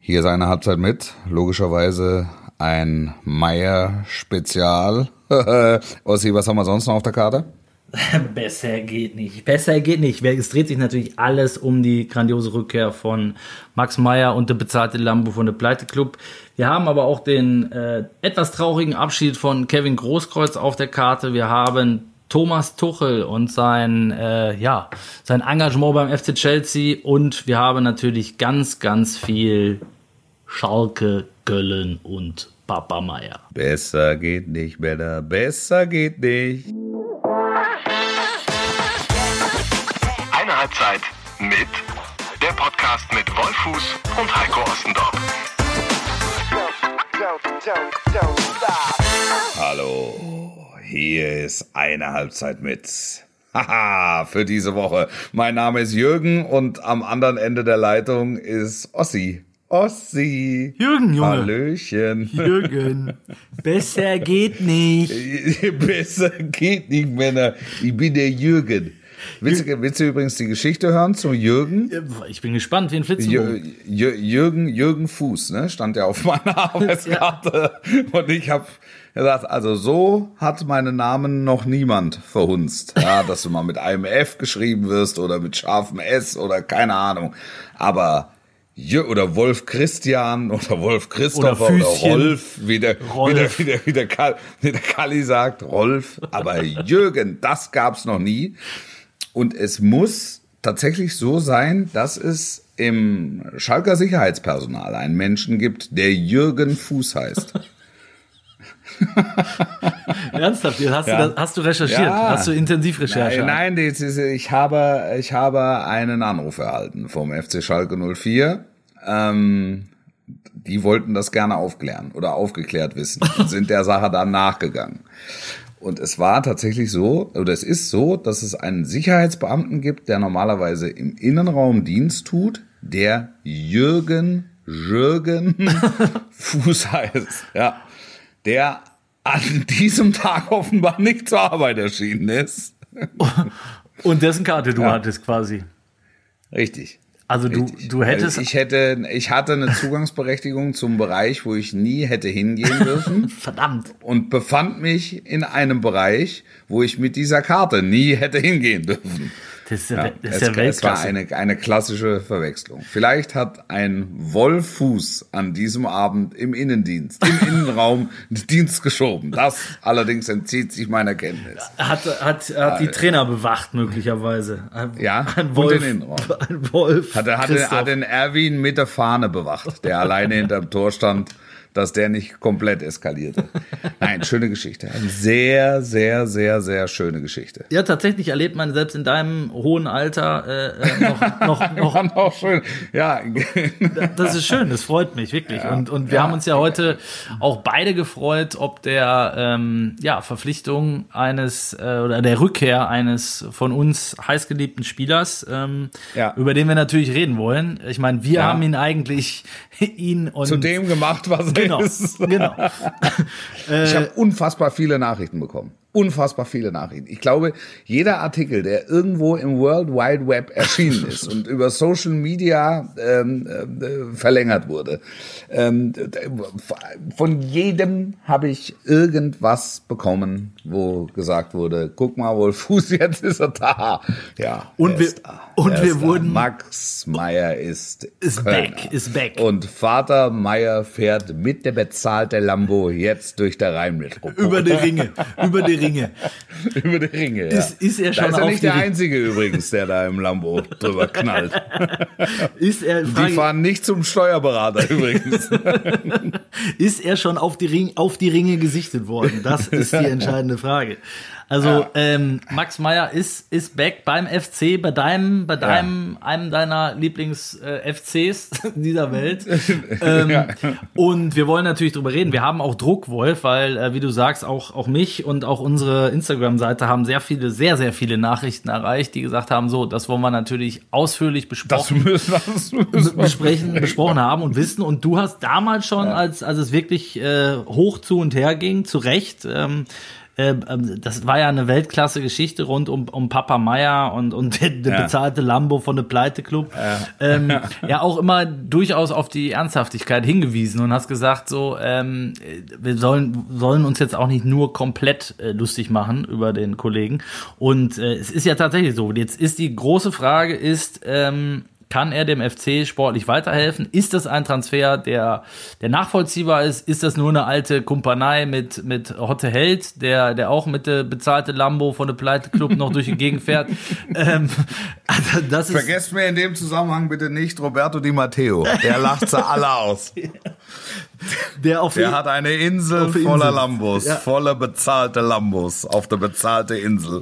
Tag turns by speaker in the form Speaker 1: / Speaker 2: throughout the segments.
Speaker 1: Hier ist eine Halbzeit mit, logischerweise ein Meier-Spezial. Ossi, was haben wir sonst noch auf der Karte?
Speaker 2: Besser geht nicht. Besser geht nicht. Es dreht sich natürlich alles um die grandiose Rückkehr von Max Meyer und der bezahlte Lambo von der Pleite Club. Wir haben aber auch den etwas traurigen Abschied von Kevin Großkreuz auf der Karte. Wir haben Thomas Tuchel und sein Engagement beim FC Chelsea und wir haben natürlich ganz, ganz viel Schalke, Köln und Papa Meyer.
Speaker 1: Besser geht nicht, Männer, besser geht nicht.
Speaker 3: Eine Halbzeit mit der Podcast mit Wolfuß und Heiko Ostendorf.
Speaker 1: Hallo, hier ist eine Halbzeit mit. Haha, für diese Woche. Mein Name ist Jürgen und am anderen Ende der Leitung ist Ossi. Ossi.
Speaker 2: Jürgen, Junge.
Speaker 1: Hallöchen.
Speaker 2: Jürgen. Besser geht nicht.
Speaker 1: Besser geht nicht, Männer. Ich bin der Jürgen. Willst du übrigens die Geschichte hören zu Jürgen?
Speaker 2: Ich bin gespannt, wie ein Flitzebogen.
Speaker 1: Jürgen Fuß, ne? Stand ja auf meiner Arbeitskarte. Ja. Und ich habe gesagt, also so hat meinen Namen noch niemand verhunzt. Ja, dass du mal mit einem F geschrieben wirst oder mit scharfem S oder keine Ahnung. Aber oder Wolf Christian oder Wolf Christopher oder Rolf, wie der Kalli sagt, Rolf. Aber Jürgen, das gab's noch nie. Und es muss tatsächlich so sein, dass es im Schalker Sicherheitspersonal einen Menschen gibt, der Jürgen Fuß heißt.
Speaker 2: Ernsthaft? Hast du recherchiert? Ja. Hast du intensiv recherchiert?
Speaker 1: Nein, ich habe einen Anruf erhalten vom FC Schalke 04. Die wollten das gerne aufklären oder aufgeklärt wissen und sind der Sache dann nachgegangen. Und es war tatsächlich so, oder es ist so, dass es einen Sicherheitsbeamten gibt, der normalerweise im Innenraum Dienst tut, der Jürgen Fuß heißt. Ja, der an diesem Tag offenbar nicht zur Arbeit erschienen ist.
Speaker 2: Und dessen Karte du hattest quasi.
Speaker 1: Richtig.
Speaker 2: Also du hättest...
Speaker 1: Ich hatte eine Zugangsberechtigung zum Bereich, wo ich nie hätte hingehen dürfen.
Speaker 2: Verdammt.
Speaker 1: Und befand mich in einem Bereich, wo ich mit dieser Karte nie hätte hingehen dürfen.
Speaker 2: Das ist ja Weltklasse.
Speaker 1: Es war eine klassische Verwechslung. Vielleicht hat ein Wolfuß an diesem Abend im Innenraum Dienst geschoben. Das allerdings entzieht sich meiner Kenntnis.
Speaker 2: Hat die Trainer bewacht möglicherweise.
Speaker 1: Ein Wolf, den Innenraum.
Speaker 2: Ein Wolf.
Speaker 1: Hat den Erwin mit der Fahne bewacht, der alleine hinterm Tor stand, dass der nicht komplett eskalierte. Nein, schöne Geschichte. Eine sehr, sehr, sehr, sehr schöne Geschichte.
Speaker 2: Ja, tatsächlich erlebt man selbst in deinem hohen Alter
Speaker 1: noch schön. Ja.
Speaker 2: Das ist schön, das freut mich wirklich. Ja, und wir haben uns ja heute auch beide gefreut, ob der Verpflichtung eines oder der Rückkehr eines von uns heißgeliebten Spielers, über den wir natürlich reden wollen. Ich meine, wir haben ihn zu
Speaker 1: dem gemacht, was
Speaker 2: Genau.
Speaker 1: Ich habe unfassbar viele Nachrichten bekommen. Unfassbar viele Nachrichten. Ich glaube, jeder Artikel, der irgendwo im World Wide Web erschienen ist und über Social Media verlängert wurde, von jedem habe ich irgendwas bekommen, wo gesagt wurde, guck mal, Wolfuß, jetzt ist er da. Ja,
Speaker 2: wir wurden...
Speaker 1: Max Meyer ist
Speaker 2: back.
Speaker 1: Und Vater Meyer fährt mit der bezahlten Lambo jetzt durch der Rheinmetropole.
Speaker 2: Über die Ringe.
Speaker 1: Über die Ringe, ja.
Speaker 2: Ist er schon
Speaker 1: da ist er nicht der Einzige übrigens, der da im Lambo drüber knallt. Die fahren nicht zum Steuerberater übrigens.
Speaker 2: Ist er schon auf die Ringe gesichtet worden? Das ist die entscheidende Frage. Also Max Meyer ist back beim FC, bei einem deiner Lieblings-FCs dieser Welt. Und wir wollen natürlich drüber reden. Wir haben auch Druck, Wolf, weil, wie du sagst, auch mich und auch unsere Instagram-Seite haben sehr, sehr viele Nachrichten erreicht, die gesagt haben, so, das wollen wir natürlich ausführlich besprochen haben und wissen. Und du hast damals schon, als es wirklich hoch zu und her ging, zu Recht, das war ja eine Weltklasse-Geschichte rund um Papa Meier und der bezahlte Lambo von der Pleite-Club. Ja, auch immer durchaus auf die Ernsthaftigkeit hingewiesen und hast gesagt, so, wir sollen uns jetzt auch nicht nur komplett lustig machen über den Kollegen. Und es ist ja tatsächlich so. Jetzt ist die große Frage, kann er dem FC sportlich weiterhelfen? Ist das ein Transfer, der nachvollziehbar ist? Ist das nur eine alte Kumpanei mit Hotte Held, der auch mit der bezahlte Lambo von der Pleite Club noch durch die Gegend fährt?
Speaker 1: Vergesst mir in dem Zusammenhang bitte nicht Roberto Di Matteo. Der lacht sie alle aus. Der hat eine Insel voller Lambos, voller bezahlte Lambos auf der bezahlte Insel.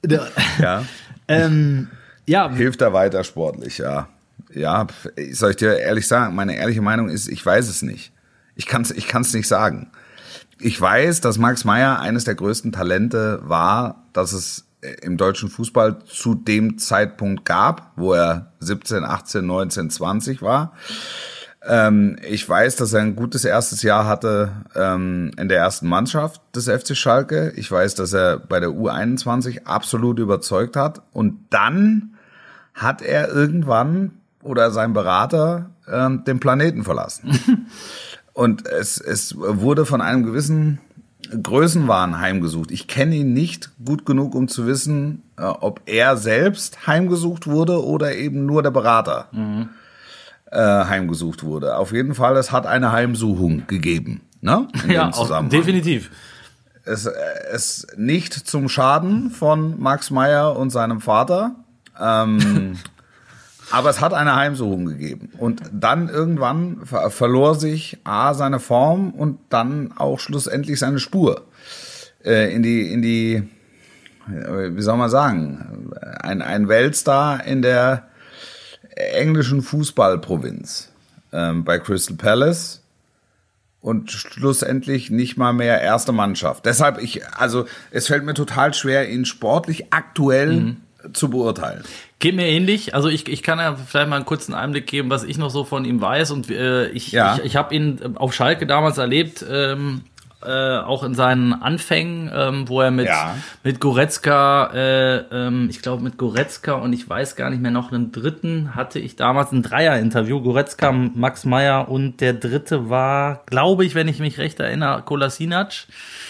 Speaker 1: Ja, hilft er weiter sportlich, ja. Ja, soll ich dir ehrlich sagen, meine ehrliche Meinung ist, ich weiß es nicht. Ich kann's nicht sagen. Ich weiß, dass Max Meyer eines der größten Talente war, dass es im deutschen Fußball zu dem Zeitpunkt gab, wo er 17, 18, 19, 20 war. Ich weiß, dass er ein gutes erstes Jahr hatte in der ersten Mannschaft des FC Schalke. Ich weiß, dass er bei der U21 absolut überzeugt hat. Und dann hat er irgendwann oder sein Berater den Planeten verlassen. Und es wurde von einem gewissen Größenwahn heimgesucht. Ich kenne ihn nicht gut genug, um zu wissen, ob er selbst heimgesucht wurde oder eben nur der Berater heimgesucht wurde. Auf jeden Fall, es hat eine Heimsuchung gegeben. Ne?
Speaker 2: Ja, auch, definitiv.
Speaker 1: Es nicht zum Schaden von Max Meyer und seinem Vater, aber es hat eine Heimsuchung gegeben. Und dann irgendwann verlor sich seine Form und dann auch schlussendlich seine Spur in die, wie soll man sagen, ein Weltstar in der englischen Fußballprovinz bei Crystal Palace und schlussendlich nicht mal mehr erste Mannschaft. Deshalb es fällt mir total schwer, ihn sportlich aktuell zu beurteilen.
Speaker 2: Geht mir ähnlich. Also ich kann ja vielleicht mal einen kurzen Einblick geben, was ich noch so von ihm weiß. Und ich habe ihn auf Schalke damals erlebt, auch in seinen Anfängen, wo er mit Goretzka, ich glaube mit Goretzka und ich weiß gar nicht mehr, noch einen dritten, hatte ich damals ein Dreier-Interview. Goretzka, Max Meyer und der dritte war, glaube ich, wenn ich mich recht erinnere, Kolasinac.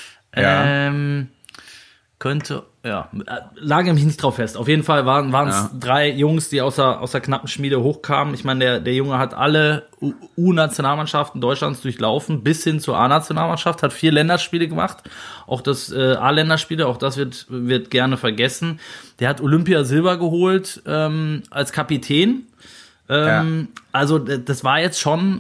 Speaker 2: Lage mich nicht drauf fest. Auf jeden Fall waren es 3 Jungs, die aus der knappen Schmiede hochkamen. Ich meine, der Junge hat alle U-Nationalmannschaften Deutschlands durchlaufen, bis hin zur A-Nationalmannschaft, hat 4 Länderspiele gemacht. Auch das A-Länderspiele, auch das wird gerne vergessen. Der hat Olympia Silber geholt als Kapitän. Also das war jetzt schon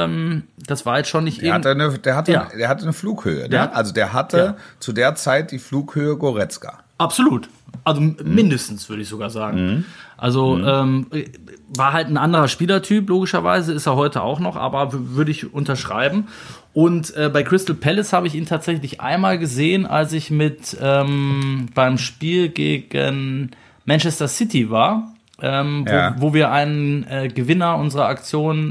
Speaker 2: nicht
Speaker 1: der hatte eine Flughöhe. Der hatte zu der Zeit die Flughöhe Goretzka.
Speaker 2: Absolut. Also mindestens, würde ich sogar sagen. Also war halt ein anderer Spielertyp, logischerweise, ist er heute auch noch, aber würde ich unterschreiben. Und bei Crystal Palace habe ich ihn tatsächlich einmal gesehen, als ich beim Spiel gegen Manchester City war. Wo wir einen Gewinner unserer Aktion,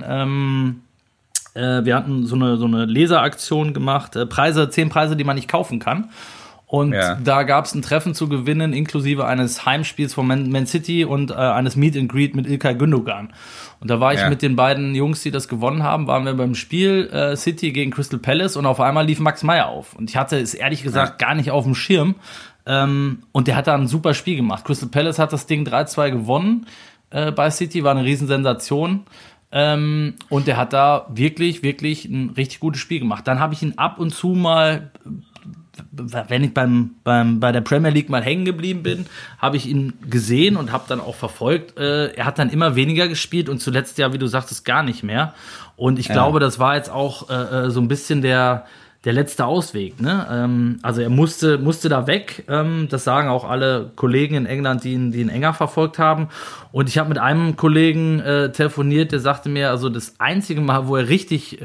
Speaker 2: wir hatten so eine Leseraktion gemacht, 10 Preise, die man nicht kaufen kann. Und da gab es ein Treffen zu gewinnen, inklusive eines Heimspiels von Man City und eines Meet and Greet mit İlkay Gündoğan. Und da war ich mit den beiden Jungs, die das gewonnen haben, waren wir beim Spiel City gegen Crystal Palace und auf einmal lief Max Meyer auf. Und ich hatte es ehrlich gesagt gar nicht auf dem Schirm. Und der hat da ein super Spiel gemacht. Crystal Palace hat das Ding 3-2 gewonnen bei City, war eine Riesensensation. Und der hat da wirklich, wirklich ein richtig gutes Spiel gemacht. Dann habe ich ihn ab und zu mal, wenn ich bei der Premier League mal hängen geblieben bin, habe ich ihn gesehen und habe dann auch verfolgt. Er hat dann immer weniger gespielt und zuletzt ja, wie du sagtest, gar nicht mehr. Und ich glaube, das war jetzt auch so ein bisschen der letzte Ausweg, ne? Also er musste da weg. Das sagen auch alle Kollegen in England, die ihn enger verfolgt haben. Und ich habe mit einem Kollegen telefoniert, der sagte mir, also das einzige Mal, wo er richtig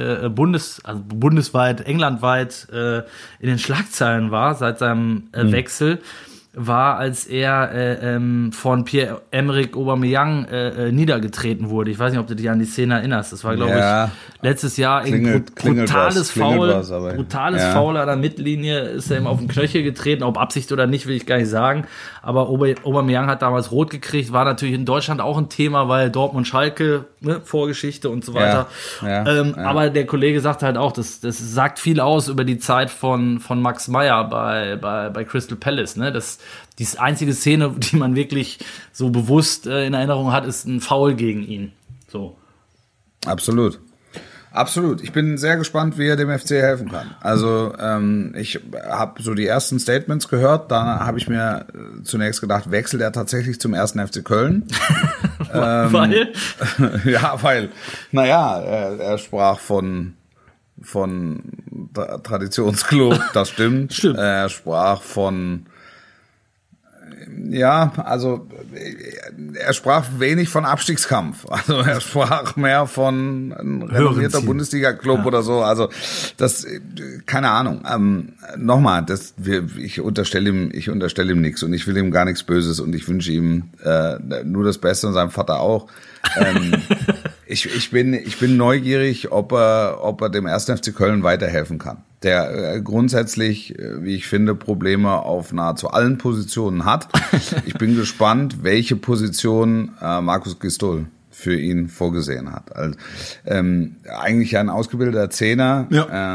Speaker 2: bundesweit, englandweit in den Schlagzeilen war, seit seinem Wechsel, war, als er von Pierre-Emerick Aubameyang niedergetreten wurde. Ich weiß nicht, ob du dich an die Szene erinnerst. Das war, glaube ich, letztes Jahr ein brutales Foul. Brutales Foul an der Mittellinie, ist er ihm auf den Knöchel getreten. Ob Absicht oder nicht, will ich gar nicht sagen. Aber Aubameyang hat damals rot gekriegt. War natürlich in Deutschland auch ein Thema, weil Dortmund-Schalke, ne, Vorgeschichte und so weiter. Aber der Kollege sagt halt auch, das sagt viel aus über die Zeit von Max Meyer bei Crystal Palace. Ne? Die einzige Szene, die man wirklich so bewusst in Erinnerung hat, ist ein Foul gegen ihn. So.
Speaker 1: Absolut. Ich bin sehr gespannt, wie er dem FC helfen kann. Also ich habe so die ersten Statements gehört, da habe ich mir zunächst gedacht, wechselt er tatsächlich zum 1. FC Köln?
Speaker 2: Weil?
Speaker 1: Ja, weil, er sprach von Traditionsclub, das stimmt. Er sprach von er sprach wenig von Abstiegskampf. Also er sprach mehr von einem renommierter Bundesliga-Club oder so. Also das, keine Ahnung. Nochmal, ich unterstelle ihm nichts und ich will ihm gar nichts Böses und ich wünsche ihm nur das Beste und seinem Vater auch. Ich bin neugierig, ob er dem 1. FC Köln weiterhelfen kann. Der grundsätzlich, wie ich finde, Probleme auf nahezu allen Positionen hat. Ich bin gespannt, welche Position Markus Gisdol für ihn vorgesehen hat. Also, eigentlich ein ausgebildeter Zehner. Ja.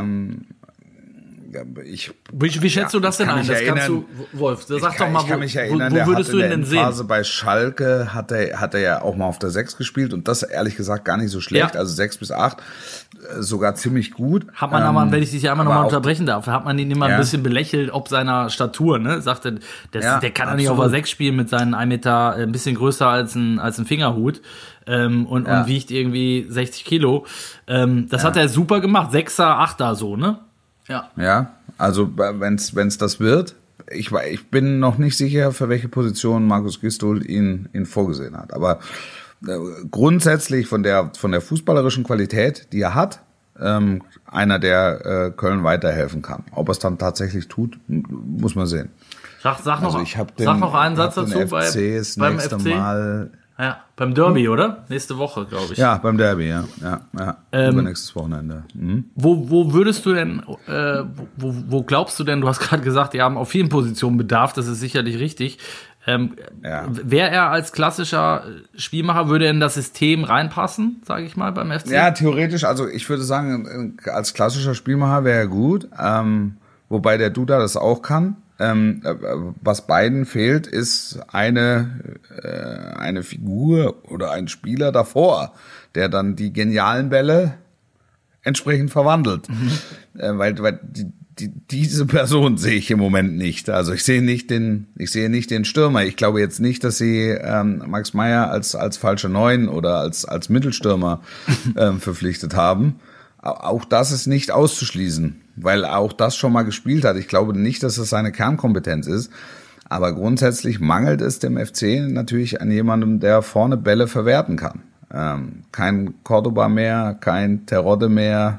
Speaker 2: Wie schätzt du das denn ein? Das kannst du, Wolf, sag doch mal, wo würdest du ihn denn sehen?
Speaker 1: Phase bei Schalke hat er ja auch mal auf der 6 gespielt und das ehrlich gesagt gar nicht so schlecht, also 6 bis 8, sogar ziemlich gut.
Speaker 2: Hat man aber, wenn ich dich einmal nochmal unterbrechen darf, hat man ihn immer ein bisschen belächelt, ob seiner Statur, ne? Sagte, der kann ja nicht auf der 6 spielen mit seinen 1 Meter, ein bisschen größer als ein Fingerhut. Und wiegt irgendwie 60 Kilo. Das hat er super gemacht, 6er, 8er so, ne?
Speaker 1: Ja, also wenn's das wird, ich bin noch nicht sicher, für welche Position Markus Gisdol ihn vorgesehen hat. Aber grundsätzlich von der fußballerischen Qualität, die er hat, einer, der Köln weiterhelfen kann. Ob er es dann tatsächlich tut, muss man sehen.
Speaker 2: Sag noch einen Satz dazu beim FC. Mal. Ja, beim Derby, oder? Nächste Woche, glaube ich.
Speaker 1: Ja, beim Derby, ja. Übernächstes Wochenende. Mhm.
Speaker 2: Wo würdest du denn, wo glaubst du denn, du hast gerade gesagt, die haben auf vielen Positionen Bedarf, das ist sicherlich richtig. Wäre er als klassischer Spielmacher, würde er in das System reinpassen, sage ich mal, beim FC?
Speaker 1: Ja, theoretisch, also ich würde sagen, als klassischer Spielmacher wäre er gut, wobei der Duda das auch kann. Was beiden fehlt, ist eine Figur oder ein Spieler davor, der dann die genialen Bälle entsprechend verwandelt. Weil diese Person sehe ich im Moment nicht. Also ich sehe nicht den Stürmer. Ich glaube jetzt nicht, dass sie Max Meyer als falsche 9 oder als Mittelstürmer verpflichtet haben. Auch das ist nicht auszuschließen, weil er auch das schon mal gespielt hat. Ich glaube nicht, dass das seine Kernkompetenz ist. Aber grundsätzlich mangelt es dem FC natürlich an jemandem, der vorne Bälle verwerten kann. Kein Cordoba mehr, kein Terodde mehr.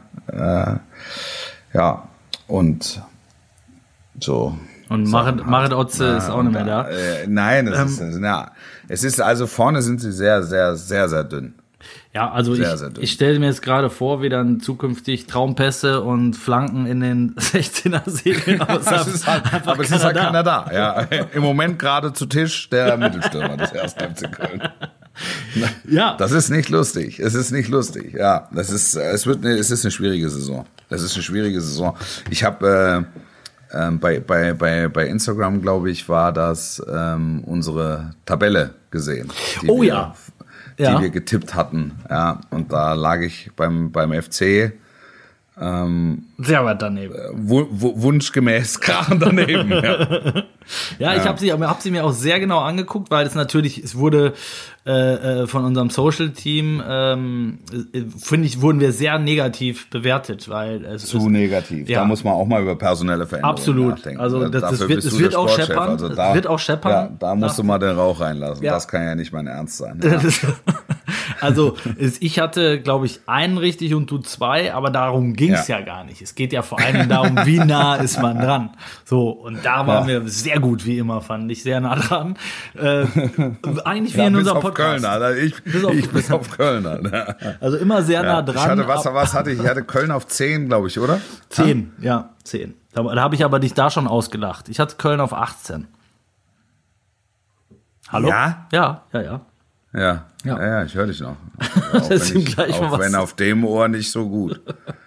Speaker 1: Und so.
Speaker 2: Und Marit Otze ist auch nicht mehr da.
Speaker 1: Nein, es ist also vorne sind sie sehr, sehr, sehr, sehr dünn.
Speaker 2: Ja, also ich stelle mir jetzt gerade vor, wie dann zukünftig Traumpässe und Flanken in den 16er segeln.
Speaker 1: Aber es ist halt keiner da. Ja, im Moment gerade zu Tisch der Mittelstürmer des 1. FC Köln.
Speaker 2: Ja.
Speaker 1: Das ist nicht lustig. Es ist nicht lustig. Ja, es ist eine schwierige Saison. Ich habe bei Instagram, glaube ich, war das unsere Tabelle gesehen. Die wir getippt hatten. Ja, und da lag ich beim FC
Speaker 2: sehr weit daneben.
Speaker 1: Wunschgemäß krachend daneben.
Speaker 2: Ja, ich habe sie mir auch sehr genau angeguckt, weil es wurde von unserem Social-Team, finde ich, wurden wir sehr negativ bewertet, weil es
Speaker 1: zu negativ. Ja. Da muss man auch mal über personelle Veränderungen nachdenken.
Speaker 2: Also das wird auch scheppern.
Speaker 1: Also da musst du mal den Rauch reinlassen. Ja. Das kann ja nicht mein Ernst sein. Ja.
Speaker 2: Also ich hatte, glaube ich, einen richtig und du 2, aber darum ging es ja gar nicht. Es geht ja vor allem darum, wie nah ist man dran. So, und da waren wir sehr gut, wie immer, fand ich, sehr nah dran. Eigentlich wie in unserem Podcast.
Speaker 1: Kölner, ich bis auf Kölner.
Speaker 2: Also immer sehr nah dran.
Speaker 1: Ich hatte, ich hatte Köln auf 10, glaube ich, oder?
Speaker 2: 10, ja, 10. Da habe ich aber dich da schon ausgelacht. Ich hatte Köln auf 18. Hallo?
Speaker 1: Ja?
Speaker 2: Ja.
Speaker 1: Ja, ich höre dich noch.
Speaker 2: Auch
Speaker 1: wenn auf dem Ohr nicht so gut.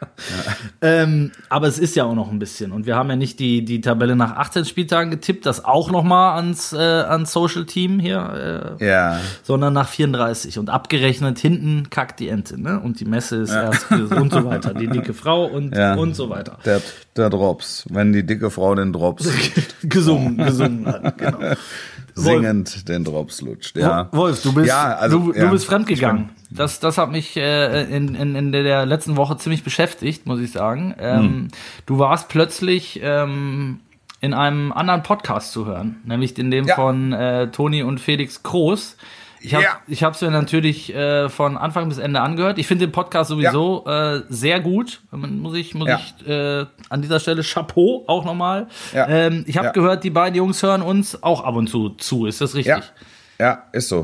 Speaker 2: Aber es ist ja auch noch ein bisschen. Und wir haben ja nicht die Tabelle nach 18 Spieltagen getippt, das auch nochmal ans Social Team hier, sondern nach 34. Und abgerechnet hinten kackt die Ente, ne? Und die Messe ist erst und so weiter. Die dicke Frau und so weiter.
Speaker 1: Der Drops, wenn die dicke Frau den Drops
Speaker 2: gesungen hat, genau.
Speaker 1: Singend den Drops lutscht, ja.
Speaker 2: Wolf, du bist, du bist fremdgegangen. Das hat mich in der letzten Woche ziemlich beschäftigt, muss ich sagen. Du warst plötzlich in einem anderen Podcast zu hören, nämlich in dem von Toni und Felix Kroos. Ich habe es mir natürlich von Anfang bis Ende angehört. Ich finde den Podcast sowieso sehr gut. Muss ich an dieser Stelle Chapeau auch nochmal. Ich habe gehört, die beiden Jungs hören uns auch ab und zu. Ist das richtig?
Speaker 1: Ja, ist so.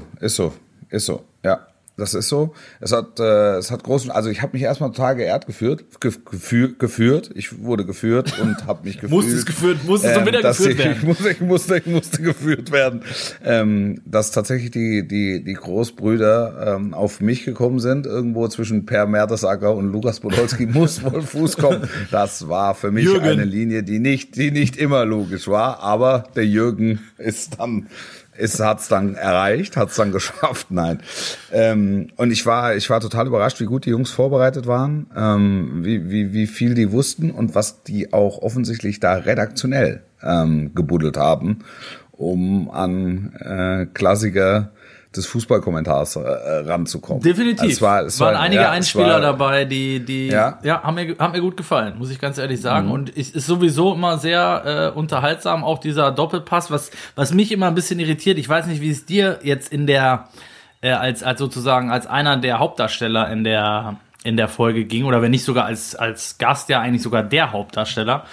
Speaker 1: Ja. Das ist so. Es hat großen, also ich habe mich erstmal total geehrt geführt. Ich wurde geführt und habe mich gefühlt.
Speaker 2: Musstest du wieder geführt werden?
Speaker 1: Ich musste geführt werden. Dass tatsächlich die Großbrüder auf mich gekommen sind, irgendwo zwischen Per Mertesacker und Lukas Podolski muss wohl Fuß kommen. Das war für mich eine Linie, die nicht immer logisch war, aber der Jürgen hat's dann erreicht, hat's dann geschafft, nein. Und ich war total überrascht, wie gut die Jungs vorbereitet waren, wie viel die wussten und was die auch offensichtlich da redaktionell gebuddelt haben, um an Klassiker des Fußballkommentars ranzukommen.
Speaker 2: Definitiv. Also es waren einige Einspieler dabei, die haben mir gut gefallen, muss ich ganz ehrlich sagen. Und es ist sowieso immer sehr unterhaltsam, auch dieser Doppelpass, was mich immer ein bisschen irritiert. Ich weiß nicht, wie es dir jetzt in der als sozusagen als einer der Hauptdarsteller in der Folge ging, oder wenn nicht sogar als Gast, ja eigentlich sogar der Hauptdarsteller.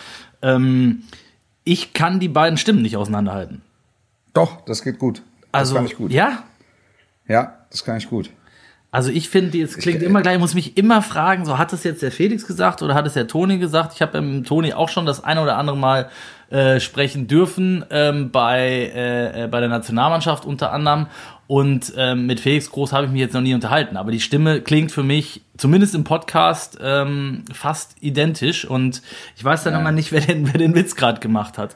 Speaker 2: Ich kann die beiden Stimmen nicht auseinanderhalten.
Speaker 1: Doch, das geht gut. Das kann ich gut.
Speaker 2: Ja?
Speaker 1: Ja, das kann ich gut.
Speaker 2: Also ich finde, es klingt immer gleich, ich muss mich immer fragen, so hat es jetzt der Felix gesagt oder hat es der Toni gesagt? Ich habe mit Toni auch schon das eine oder andere Mal sprechen dürfen, bei der Nationalmannschaft unter anderem. Und mit Felix Groß habe ich mich jetzt noch nie unterhalten. Aber die Stimme klingt für mich, zumindest im Podcast, fast identisch. Und ich weiß dann immer nicht, wer den Witz gerade gemacht hat.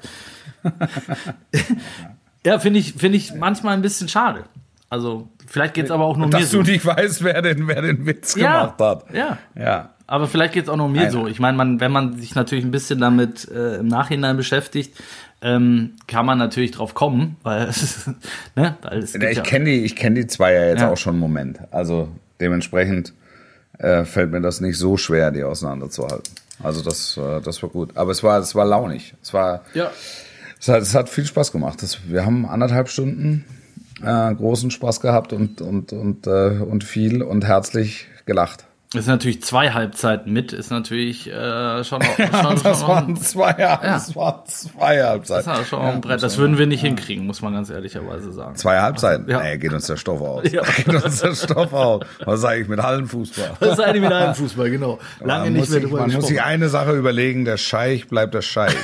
Speaker 2: Ja, finde ich manchmal ein bisschen schade. Also, vielleicht geht's aber auch nur mir so.
Speaker 1: Dass du nicht weißt, wer den Witz gemacht hat.
Speaker 2: Ja. Aber vielleicht geht's auch nur mir so. Ich meine, wenn man sich natürlich ein bisschen damit im Nachhinein beschäftigt, kann man natürlich drauf kommen, weil
Speaker 1: ich kenne die zwei ja jetzt auch schon einen Moment. Also, dementsprechend fällt mir das nicht so schwer, die auseinanderzuhalten. Also, das war gut. Aber es war launig. Es hat viel Spaß gemacht. Wir haben 1,5 Stunden großen Spaß gehabt und viel und herzlich gelacht.
Speaker 2: Das ist natürlich 2 Halbzeiten mit, ist natürlich schon
Speaker 1: das waren 2 Halbzeiten.
Speaker 2: Das war schon ein Brett. Das würden wir nicht hinkriegen, muss man ganz ehrlicherweise sagen.
Speaker 1: 2 Halbzeiten?
Speaker 2: Ja.
Speaker 1: Nee, geht uns der Stoff aus. Was sage ich mit Hallenfußball?
Speaker 2: Was sage ich mit Hallenfußball, genau. Lange nicht mehr drüber gesprochen.
Speaker 1: Man muss sich eine Sache überlegen, der Scheich bleibt der Scheich.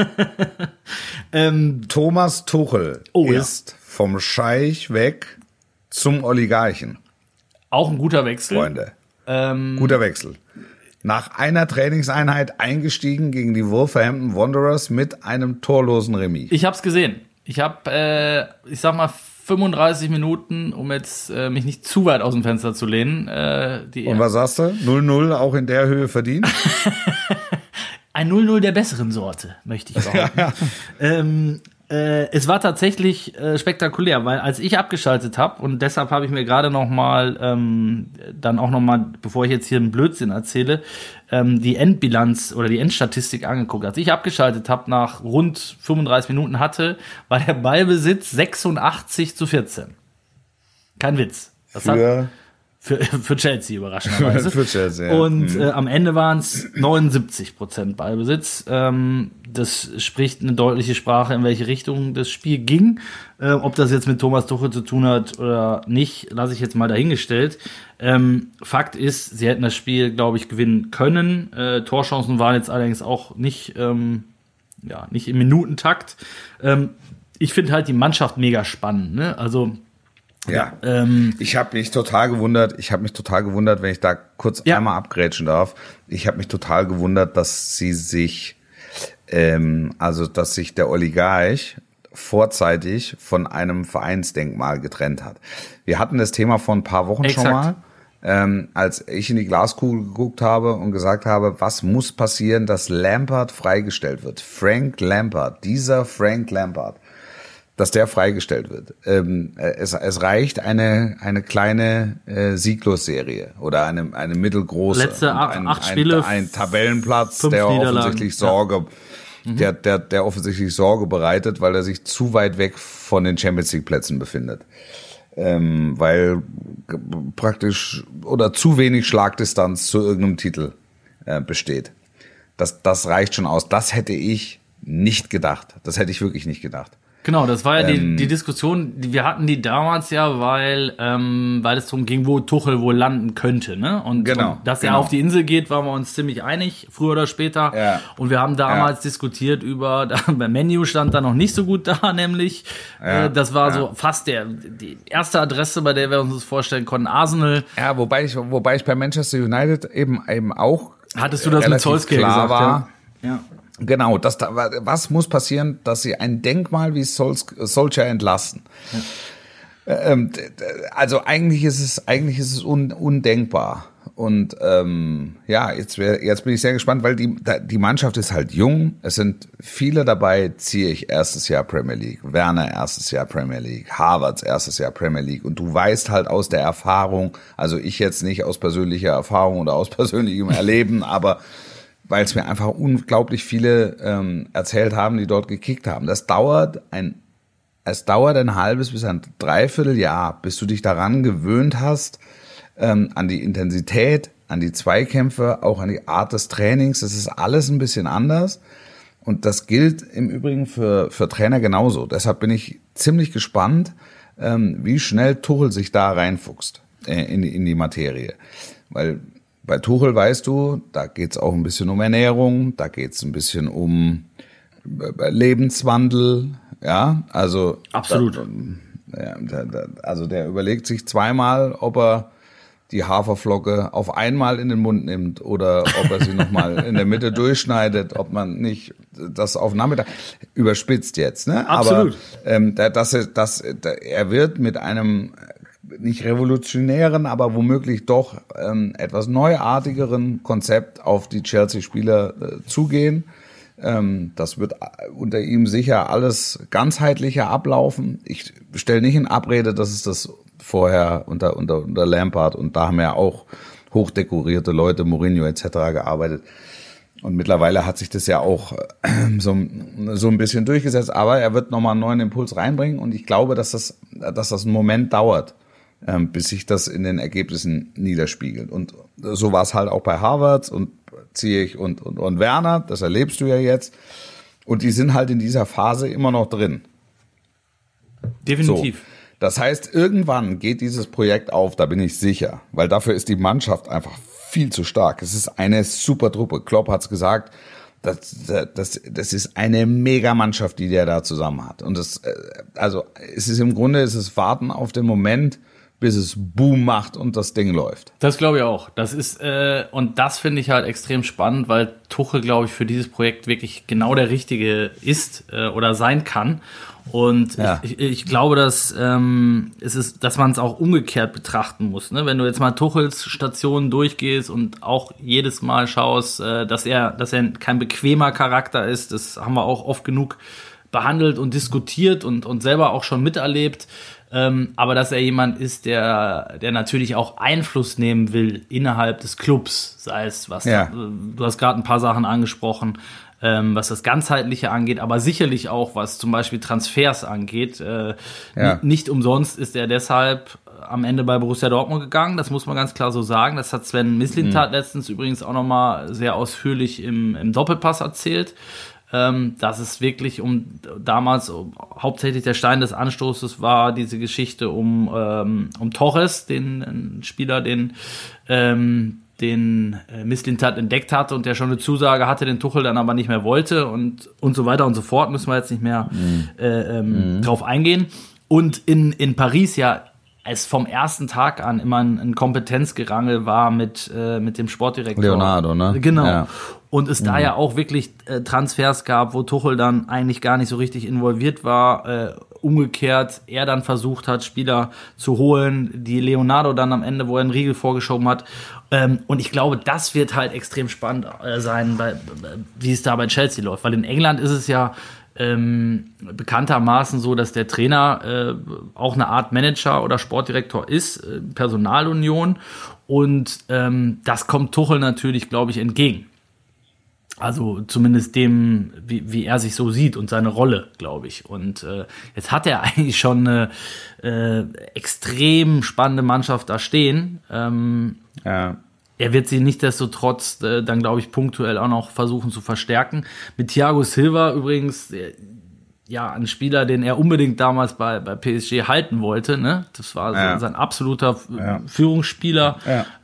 Speaker 1: Thomas Tuchel ist vom Scheich weg zum Oligarchen.
Speaker 2: Auch ein guter Wechsel.
Speaker 1: Freunde. Guter Wechsel. Nach einer Trainingseinheit eingestiegen gegen die Wolverhampton Wanderers mit einem torlosen Remis.
Speaker 2: Ich hab's gesehen. Ich habe, ich sag mal, 35 Minuten, um jetzt mich nicht zu weit aus dem Fenster zu lehnen.
Speaker 1: Und was sagst du? 0-0 auch in der Höhe verdient?
Speaker 2: Ein 0-0 der besseren Sorte, möchte ich behaupten. Es war tatsächlich spektakulär, weil als ich abgeschaltet habe, und deshalb habe ich mir gerade dann auch nochmal, bevor ich jetzt hier einen Blödsinn erzähle, die Endbilanz oder die Endstatistik angeguckt. Als ich abgeschaltet habe, nach rund 35 Minuten war der Ballbesitz 86-14. Kein Witz. Für Chelsea überraschenderweise.
Speaker 1: Für Chelsea, ja.
Speaker 2: Und am Ende waren es 79% Ballbesitz. Das spricht eine deutliche Sprache, in welche Richtung das Spiel ging. Ob das jetzt mit Thomas Tuchel zu tun hat oder nicht, lasse ich jetzt mal dahingestellt. Fakt ist, sie hätten das Spiel, glaube ich, gewinnen können. Torchancen waren jetzt allerdings auch nicht im Minutentakt. Ich finde halt die Mannschaft mega spannend, ne? Also
Speaker 1: ja, ich habe mich total gewundert, wenn ich da kurz einmal abgrätschen darf. Ich habe mich total gewundert, dass sich der Oligarch vorzeitig von einem Vereinsdenkmal getrennt hat. Wir hatten das Thema vor ein paar Wochen schon mal, als ich in die Glaskugel geguckt habe und gesagt habe, was muss passieren, dass Lampard freigestellt wird. Dieser Frank Lampard, dass der freigestellt wird. Es reicht eine kleine Sieglosserie oder eine mittelgroße.
Speaker 2: Letzte acht Spiele,
Speaker 1: ein Tabellenplatz, der offensichtlich der offensichtlich Sorge bereitet, weil er sich zu weit weg von den Champions League Plätzen befindet. Weil praktisch oder zu wenig Schlagdistanz zu irgendeinem Titel besteht. Das reicht schon aus. Das hätte ich nicht gedacht. Das hätte ich wirklich nicht gedacht.
Speaker 2: Genau, das war ja die Diskussion, wir hatten die damals ja, weil es darum ging, wo Tuchel wohl landen könnte, ne? Und dass er auf die Insel geht, waren wir uns ziemlich einig, früher oder später. Ja. Und wir haben damals diskutiert beim Menu stand da noch nicht so gut da, nämlich. Das war so fast die erste Adresse, bei der wir uns das vorstellen konnten, Arsenal.
Speaker 1: Ja, wobei ich bei Manchester United eben auch.
Speaker 2: Hattest du das mit Solskjaer gesagt?
Speaker 1: War, ja. Genau, was muss passieren, dass sie ein Denkmal wie Solskjaer entlassen? Ja. Also eigentlich ist es undenkbar. Und jetzt bin ich sehr gespannt, weil die Mannschaft ist halt jung. Es sind viele dabei. Ziyech erstes Jahr Premier League, Werner erstes Jahr Premier League, Havertz erstes Jahr Premier League. Und du weißt halt aus der Erfahrung, also ich jetzt nicht aus persönlicher Erfahrung oder aus persönlichem Erleben, aber weil es mir einfach unglaublich viele erzählt haben, die dort gekickt haben. Es dauert ein halbes bis ein Dreivierteljahr, bis du dich daran gewöhnt hast, an die Intensität, an die Zweikämpfe, auch an die Art des Trainings. Das ist alles ein bisschen anders. Und das gilt im Übrigen für Trainer genauso. Deshalb bin ich ziemlich gespannt, wie schnell Tuchel sich da reinfuchst in die Materie. Weil bei Tuchel weißt du, da geht's auch ein bisschen um Ernährung, da geht's ein bisschen um Lebenswandel, ja, also
Speaker 2: absolut.
Speaker 1: Also der überlegt sich zweimal, ob er die Haferflocke auf einmal in den Mund nimmt oder ob er sie nochmal in der Mitte durchschneidet, ob man nicht das auf Nachmittag überspitzt jetzt, ne?
Speaker 2: Absolut.
Speaker 1: Aber er wird mit einem nicht revolutionären, aber womöglich doch etwas neuartigeren Konzept auf die Chelsea-Spieler zugehen. Das wird unter ihm sicher alles ganzheitlicher ablaufen. Ich stelle nicht in Abrede, dass es das vorher unter Lampard, und da haben ja auch hochdekorierte Leute, Mourinho etc. gearbeitet. Und mittlerweile hat sich das ja auch so ein bisschen durchgesetzt, aber er wird nochmal einen neuen Impuls reinbringen, und ich glaube, dass das einen Moment dauert, bis sich das in den Ergebnissen niederspiegelt. Und so war es halt auch bei Havertz und Ziyech und Werner, das erlebst du ja jetzt. Und die sind halt in dieser Phase immer noch drin.
Speaker 2: Definitiv.
Speaker 1: So. Das heißt, irgendwann geht dieses Projekt auf, da bin ich sicher, weil dafür ist die Mannschaft einfach viel zu stark. Es ist eine super Truppe. Klopp hat's gesagt, das ist eine Mega-Mannschaft, die der da zusammen hat. Und es ist im Grunde Warten auf den Moment, bis es Boom macht und das Ding läuft.
Speaker 2: Das glaube ich auch. Das ist und das finde ich halt extrem spannend, weil Tuchel, glaube ich, für dieses Projekt wirklich genau der Richtige ist oder sein kann. Und ja. ich glaube, dass dass man es auch umgekehrt betrachten muss. Ne? Wenn du jetzt mal Tuchels Stationen durchgehst und auch jedes Mal schaust, dass er kein bequemer Charakter ist, das haben wir auch oft genug behandelt und diskutiert und selber auch schon miterlebt. Aber dass er jemand ist, der natürlich auch Einfluss nehmen will innerhalb des Clubs, sei es was, ja. Du hast gerade ein paar Sachen angesprochen, was das Ganzheitliche angeht, aber sicherlich auch, was zum Beispiel Transfers angeht. Ja. Nicht umsonst ist er deshalb am Ende bei Borussia Dortmund gegangen, das muss man ganz klar so sagen. Das hat Sven Mislintat letztens übrigens auch nochmal sehr ausführlich im Doppelpass erzählt. Dass es wirklich damals hauptsächlich der Stein des Anstoßes war, diese Geschichte um Torres, den Spieler, den Mislintat entdeckt hatte und der schon eine Zusage hatte, den Tuchel dann aber nicht mehr wollte und so weiter und so fort, müssen wir jetzt nicht mehr drauf eingehen. Und in Paris ja es vom ersten Tag an immer ein Kompetenzgerangel war mit dem Sportdirektor.
Speaker 1: Leonardo, ne?
Speaker 2: Genau.
Speaker 1: Ja.
Speaker 2: Und es da ja auch wirklich Transfers gab, wo Tuchel dann eigentlich gar nicht so richtig involviert war. Umgekehrt, er dann versucht hat, Spieler zu holen, die Leonardo dann am Ende, wo er einen Riegel vorgeschoben hat. Und ich glaube, das wird halt extrem spannend sein, wie es da bei Chelsea läuft. Weil in England ist es ja bekanntermaßen so, dass der Trainer auch eine Art Manager oder Sportdirektor ist, Personalunion. Und das kommt Tuchel natürlich, glaube ich, entgegen. Also zumindest dem, wie er sich so sieht und seine Rolle, glaube ich. Und jetzt hat er eigentlich schon eine extrem spannende Mannschaft da stehen.
Speaker 1: Ja.
Speaker 2: Er wird sie nichtsdestotrotz dann, glaube ich, punktuell auch noch versuchen zu verstärken. Mit Thiago Silva übrigens, ja, ein Spieler, den er unbedingt damals bei PSG halten wollte, ne? Das war sein absoluter Führungsspieler,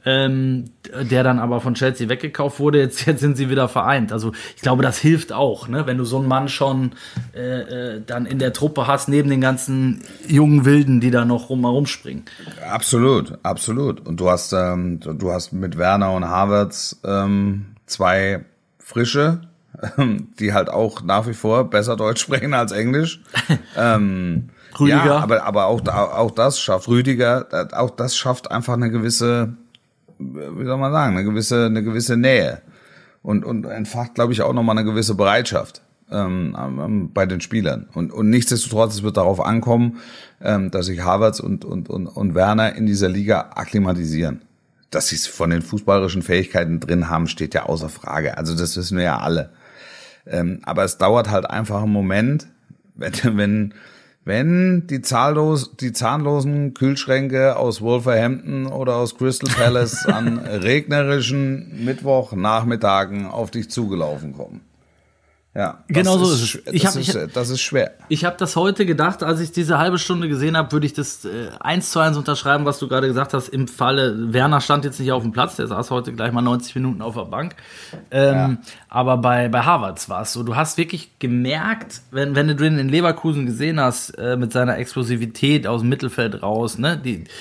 Speaker 2: der dann aber von Chelsea weggekauft wurde. Jetzt sind sie wieder vereint. Also ich glaube, das hilft auch, ne? Wenn du so einen Mann schon dann in der Truppe hast, neben den ganzen jungen Wilden, die da noch rumspringen.
Speaker 1: Absolut. Und du hast mit Werner und Havertz zwei Frische, die halt auch nach wie vor besser Deutsch sprechen als Englisch.
Speaker 2: Rüdiger.
Speaker 1: Ja, aber auch das schafft Rüdiger, auch das schafft einfach eine gewisse, wie soll man sagen, eine gewisse Nähe und entfacht, glaube ich, auch nochmal eine gewisse Bereitschaft bei den Spielern. Und nichtsdestotrotz, es wird darauf ankommen, dass sich Havertz und Werner in dieser Liga akklimatisieren. Dass sie es von den fußballerischen Fähigkeiten drin haben, steht ja außer Frage. Also das wissen wir ja alle. Aber es dauert halt einfach einen Moment, wenn die zahnlosen Kühlschränke aus Wolverhampton oder aus Crystal Palace an regnerischen Mittwochnachmittagen auf dich zugelaufen kommen. Ja,
Speaker 2: genau so ist es.
Speaker 1: Das ist schwer.
Speaker 2: Ich habe das heute gedacht, als ich diese halbe Stunde gesehen habe, würde ich das 1:1 unterschreiben, was du gerade gesagt hast. Im Falle, Werner stand jetzt nicht auf dem Platz, der saß heute gleich mal 90 Minuten auf der Bank. Aber bei Havertz war es so, du hast wirklich gemerkt, wenn du den in Leverkusen gesehen hast, mit seiner Explosivität aus dem Mittelfeld raus, ne,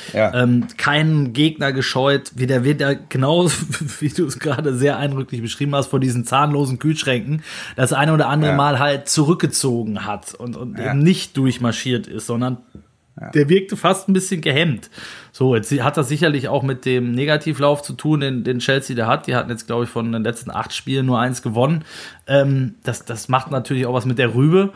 Speaker 2: keinen Gegner gescheut, der wird ja genau, wie du es gerade sehr eindrücklich beschrieben hast, vor diesen zahnlosen Kühlschränken, das eine oder andere Mal halt zurückgezogen hat und eben nicht durchmarschiert ist, sondern der wirkte fast ein bisschen gehemmt. So, jetzt hat das sicherlich auch mit dem Negativlauf zu tun, den Chelsea da hat. Die hatten jetzt, glaube ich, von den letzten 8 Spielen nur 1 gewonnen. Das macht natürlich auch was mit der Rübe.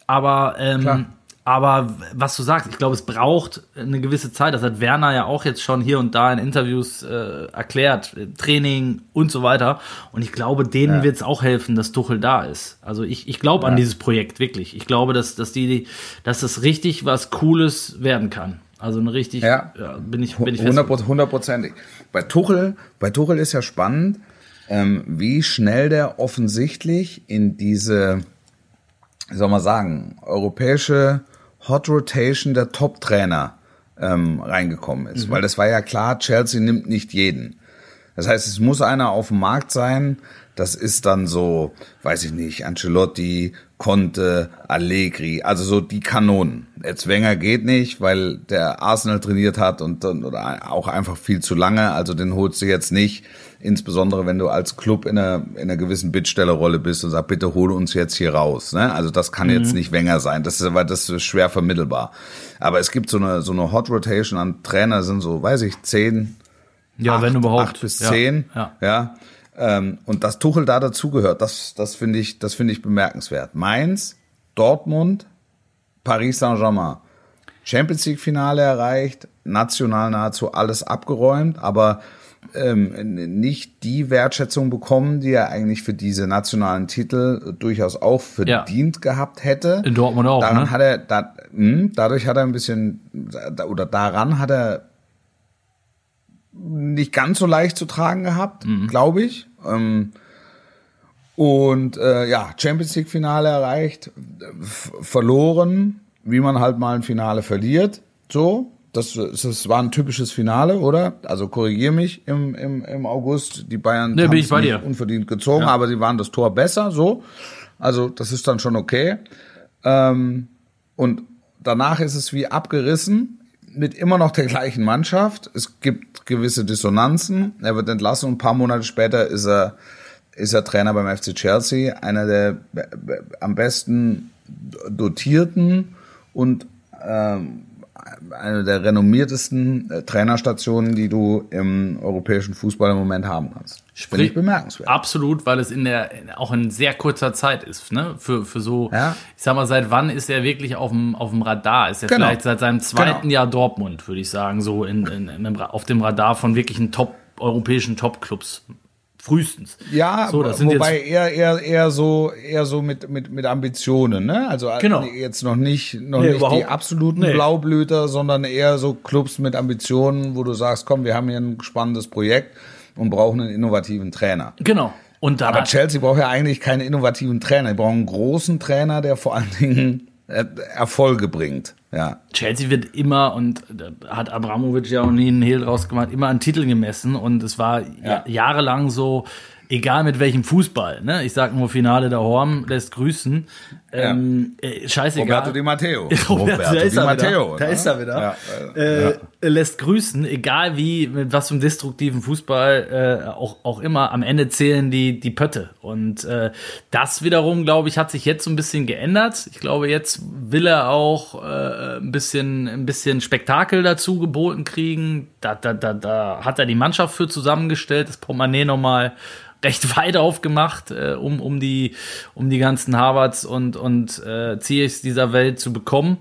Speaker 2: Aber was du sagst, ich glaube, es braucht eine gewisse Zeit. Das hat Werner ja auch jetzt schon hier und da in Interviews erklärt, Training und so weiter. Und ich glaube, denen wird es auch helfen, dass Tuchel da ist. Also ich glaube an dieses Projekt wirklich. Ich glaube, dass das richtig was Cooles werden kann. Also eine richtig, bin ich fest.
Speaker 1: 100%. Bei Tuchel ist ja spannend, wie schnell der offensichtlich in diese, wie soll man sagen, europäische Hot Rotation der Top-Trainer reingekommen ist. Weil das war ja klar, Chelsea nimmt nicht jeden. Das heißt, es muss einer auf dem Markt sein. Das ist dann so, weiß ich nicht, Ancelotti, Conte, Allegri, also so die Kanonen. Jetzt Wenger geht nicht, weil der Arsenal trainiert hat oder auch einfach viel zu lange. Also den holst du jetzt nicht, insbesondere wenn du als Club in einer gewissen Bittstellerrolle bist und sagst, bitte hol uns jetzt hier raus. Ne? Also das kann jetzt nicht Wenger sein. Das ist schwer vermittelbar. Aber es gibt so eine Hot Rotation an Trainer, sind so, weiß ich, 10.
Speaker 2: Ja, wenn überhaupt.
Speaker 1: 8 bis 10. Ja. Und dass Tuchel da dazugehört, das finde ich bemerkenswert. Mainz, Dortmund, Paris Saint-Germain. Champions League Finale erreicht, national nahezu alles abgeräumt, aber nicht die Wertschätzung bekommen, die er eigentlich für diese nationalen Titel durchaus auch verdient gehabt hätte.
Speaker 2: In Dortmund auch,
Speaker 1: daran
Speaker 2: ne?
Speaker 1: hat er, dadurch hat er ein bisschen, oder daran hat er nicht ganz so leicht zu tragen gehabt, glaube ich. Champions League Finale erreicht, verloren, wie man halt mal ein Finale verliert, so. Das war ein typisches Finale, oder? Also korrigier mich im August. Die Bayern haben es nicht unverdient gezogen, aber sie waren das Tor besser, so. Also das ist dann schon okay. Und danach ist es wie abgerissen mit immer noch der gleichen Mannschaft. Es gibt gewisse Dissonanzen. Er wird entlassen und ein paar Monate später ist er Trainer beim FC Chelsea, einer der am besten dotierten und eine der renommiertesten Trainerstationen, die du im europäischen Fußball im Moment haben kannst. Finde ich bemerkenswert.
Speaker 2: Absolut, weil es auch in sehr kurzer Zeit ist, ne? Für so, ich sag mal, seit wann ist er wirklich auf dem Radar? Ist er vielleicht seit seinem zweiten Jahr Dortmund, würde ich sagen, so auf dem Radar von wirklichen europäischen Top-Clubs. Frühestens.
Speaker 1: Ja, so, das sind wobei eher so mit Ambitionen, ne? Also jetzt noch nicht die absoluten Blaublüter, sondern eher so Clubs mit Ambitionen, wo du sagst, komm, wir haben hier ein spannendes Projekt und brauchen einen innovativen Trainer.
Speaker 2: Genau. Und
Speaker 1: aber Chelsea braucht ja eigentlich keinen innovativen Trainer. Die brauchen einen großen Trainer, der vor allen Dingen Erfolge bringt. Ja.
Speaker 2: Chelsea wird immer, und da hat Abramovic ja auch nie einen Hehl draus gemacht, immer an Titeln gemessen, und es war jahrelang so, egal mit welchem Fußball, ne? Ich sag nur Finale der Horm lässt grüßen. Scheißegal.
Speaker 1: Roberto Di Matteo.
Speaker 2: Da ist er wieder. Lässt grüßen, egal mit was für einem destruktiven Fußball auch immer, am Ende zählen die Pötte. Und das wiederum, glaube ich, hat sich jetzt so ein bisschen geändert. Ich glaube, jetzt will er auch ein bisschen Spektakel dazu geboten kriegen. Da hat er die Mannschaft für zusammengestellt, das Portemonnaie nochmal recht weit aufgemacht, um die ganzen Havertz und Ziyechs dieser Welt zu bekommen.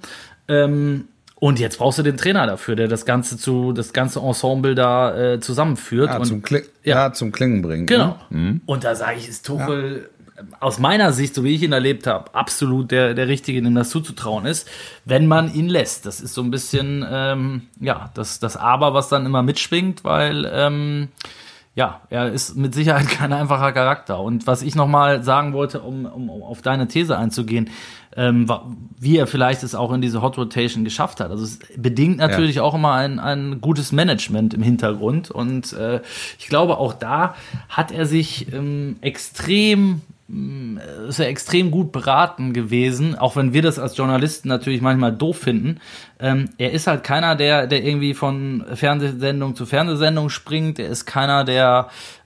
Speaker 2: Und jetzt brauchst du den Trainer dafür, der das ganze Ensemble da zusammenführt.
Speaker 1: Zum Klingen bringt.
Speaker 2: Genau. Ne? Und da sage ich, ist Tuchel aus meiner Sicht, so wie ich ihn erlebt habe, absolut der Richtige, dem das zuzutrauen ist, wenn man ihn lässt. Das ist so ein bisschen das Aber, was dann immer mitschwingt, weil er ist mit Sicherheit kein einfacher Charakter. Und was ich nochmal sagen wollte, um auf deine These einzugehen, wie er vielleicht es auch in diese Hot Rotation geschafft hat. Also es bedingt natürlich auch immer ein gutes Management im Hintergrund. Und ich glaube, auch da hat er sich extrem gut beraten gewesen, auch wenn wir das als Journalisten natürlich manchmal doof finden. Er ist halt keiner, der irgendwie von Fernsehsendung zu Fernsehsendung springt. Er ist keiner, der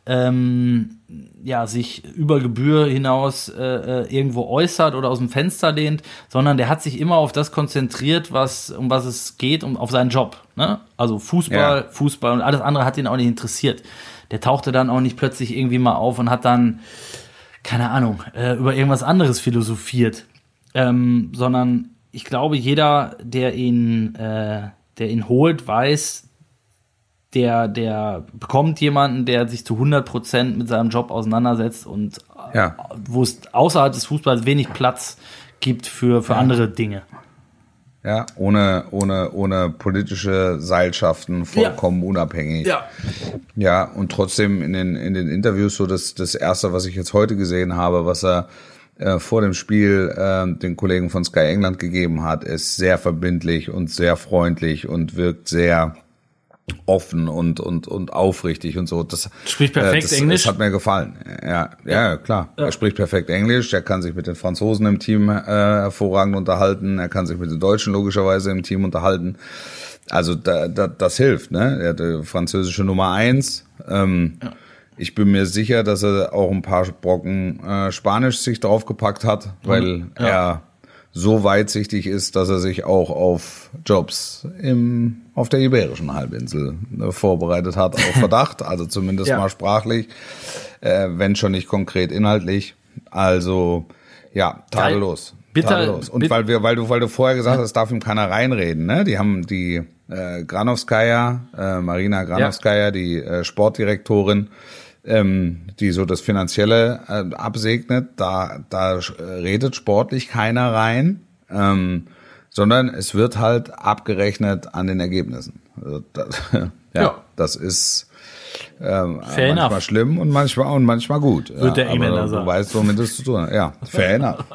Speaker 2: sich über Gebühr hinaus irgendwo äußert oder aus dem Fenster lehnt, sondern der hat sich immer auf das konzentriert, um was es geht, auf seinen Job. Ne? Also Fußball und alles andere hat ihn auch nicht interessiert. Der tauchte dann auch nicht plötzlich irgendwie mal auf und hat dann keine Ahnung, über irgendwas anderes philosophiert, sondern ich glaube, jeder, der ihn holt, weiß, der bekommt jemanden, der sich zu 100% mit seinem Job auseinandersetzt und wo es außerhalb des Fußballs wenig Platz gibt für andere Dinge.
Speaker 1: Ja, ohne politische Seilschaften, vollkommen unabhängig. Ja. Ja, und trotzdem in den Interviews so das erste, was ich jetzt heute gesehen habe, was er vor dem Spiel den Kollegen von Sky England gegeben hat, ist sehr verbindlich und sehr freundlich und wirkt sehr offen und aufrichtig und so. Das
Speaker 2: spricht perfekt Englisch.
Speaker 1: Das hat mir gefallen. Ja, klar. Ja. Er spricht perfekt Englisch. Er kann sich mit den Franzosen im Team hervorragend unterhalten. Er kann sich mit den Deutschen logischerweise im Team unterhalten. Also das hilft, ne? Er hat die französische Nummer 1. Ich bin mir sicher, dass er auch ein paar Brocken Spanisch sich draufgepackt hat, weil er so weitsichtig ist, dass er sich auch auf Jobs auf der Iberischen Halbinsel vorbereitet hat, auf Verdacht, also zumindest mal sprachlich, wenn schon nicht konkret inhaltlich. Also tadellos. Tadellos. Und weil du vorher gesagt hast, es darf ihm keiner reinreden, ne? Die Granovskaya, Marina Granovskaya, die Sportdirektorin, die so das Finanzielle absegnet. Da redet sportlich keiner rein, sondern es wird halt abgerechnet an den Ergebnissen. Also das ist manchmal schlimm und manchmal gut.
Speaker 2: Wird der Engländer sagen.
Speaker 1: Du weißt, womit es zu tun hat. Ja, fair enough.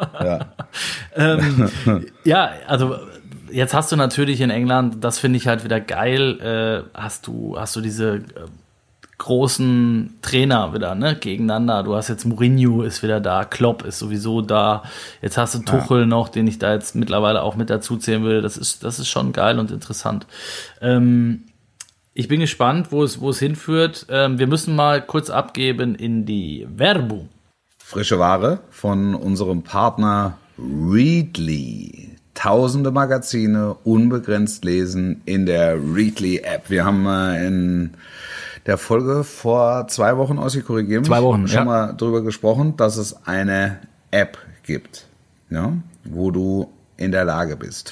Speaker 2: Ja, also jetzt hast du natürlich in England, das finde ich halt wieder geil, hast du diese großen Trainer wieder, ne, gegeneinander. Du hast jetzt Mourinho ist wieder da, Klopp ist sowieso da. Jetzt hast du Tuchel noch, den ich da jetzt mittlerweile auch mit dazu zählen will. Das ist schon geil und interessant. Ich bin gespannt, wo es hinführt. Wir müssen mal kurz abgeben in die Werbung.
Speaker 1: Frische Ware von unserem Partner Readly. Tausende Magazine, unbegrenzt lesen in der Readly-App. Wir haben in der Folge vor 2 Wochen, Ossi, korrigieren mich,
Speaker 2: 2 Wochen,
Speaker 1: schon mal drüber gesprochen, dass es eine App gibt, ja, wo du in der Lage bist,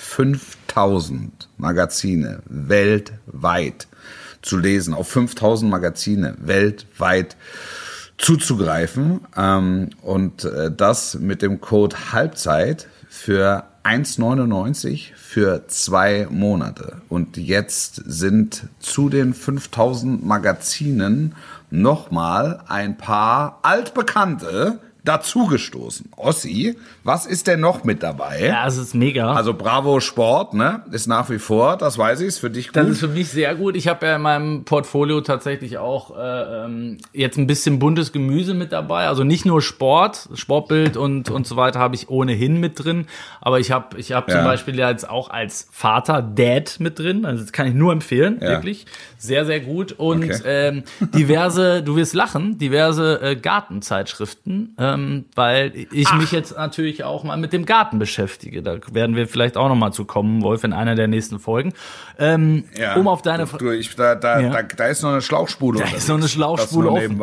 Speaker 1: 5000 Magazine weltweit zu lesen, auf 5000 Magazine weltweit zuzugreifen, und das mit dem Code Halbzeit für 1,99 für 2 Monate. Und jetzt sind zu den 5000 Magazinen nochmal ein paar altbekannte dazugestoßen. Ossi, was ist denn noch mit dabei?
Speaker 2: Ja, es ist mega.
Speaker 1: Also Bravo Sport, ne, ist nach wie vor, das weiß ich, ist für dich gut.
Speaker 2: Das ist für mich sehr gut. Ich habe ja in meinem Portfolio tatsächlich auch jetzt ein bisschen buntes Gemüse mit dabei. Also nicht nur Sportbild und so weiter habe ich ohnehin mit drin. Aber ich habe zum Beispiel ja jetzt auch als Vater Dad mit drin. Also das kann ich nur empfehlen, wirklich. Sehr, sehr gut. Und diverse, du wirst lachen, diverse Gartenzeitschriften, weil ich mich jetzt natürlich auch mal mit dem Garten beschäftige. Da werden wir vielleicht auch noch mal zu kommen, Wolf, in einer der nächsten Folgen. Um auf deine
Speaker 1: da ist noch eine Schlauchspule.
Speaker 2: Da ist noch eine Schlauchspule offen.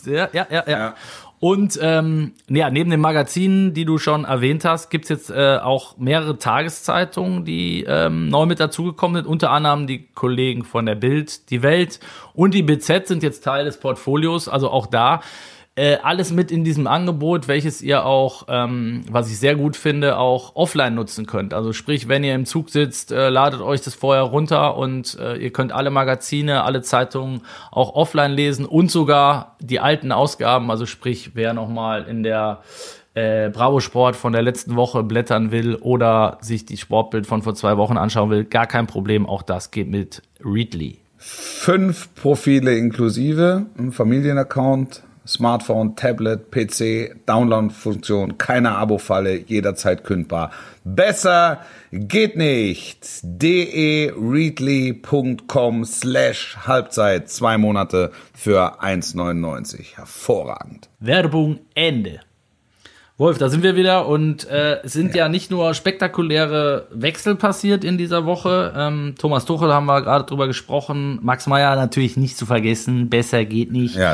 Speaker 2: Ja. Und neben den Magazinen, die du schon erwähnt hast, gibt's jetzt auch mehrere Tageszeitungen, die neu mit dazugekommen sind. Unter anderem die Kollegen von der Bild, die Welt und die BZ sind jetzt Teil des Portfolios. Also auch da alles mit in diesem Angebot, welches ihr auch, was ich sehr gut finde, auch offline nutzen könnt. Also sprich, wenn ihr im Zug sitzt, ladet euch das vorher runter und ihr könnt alle Magazine, alle Zeitungen auch offline lesen und sogar die alten Ausgaben. Also sprich, wer nochmal in der Bravo Sport von der letzten Woche blättern will oder sich die Sportbild von vor 2 Wochen anschauen will, gar kein Problem. Auch das geht mit Readly.
Speaker 1: 5 Profile inklusive, ein Familienaccount, Smartphone, Tablet, PC, Download-Funktion, keine Abo-Falle, jederzeit kündbar. Besser geht nicht. dereadly.com/Halbzeit 2 Monate für 1,99. Hervorragend.
Speaker 2: Werbung Ende. Wolf, da sind wir wieder und es sind ja nicht nur spektakuläre Wechsel passiert in dieser Woche. Thomas Tuchel haben wir gerade drüber gesprochen. Max Meyer natürlich nicht zu vergessen. Besser geht nicht.
Speaker 1: Er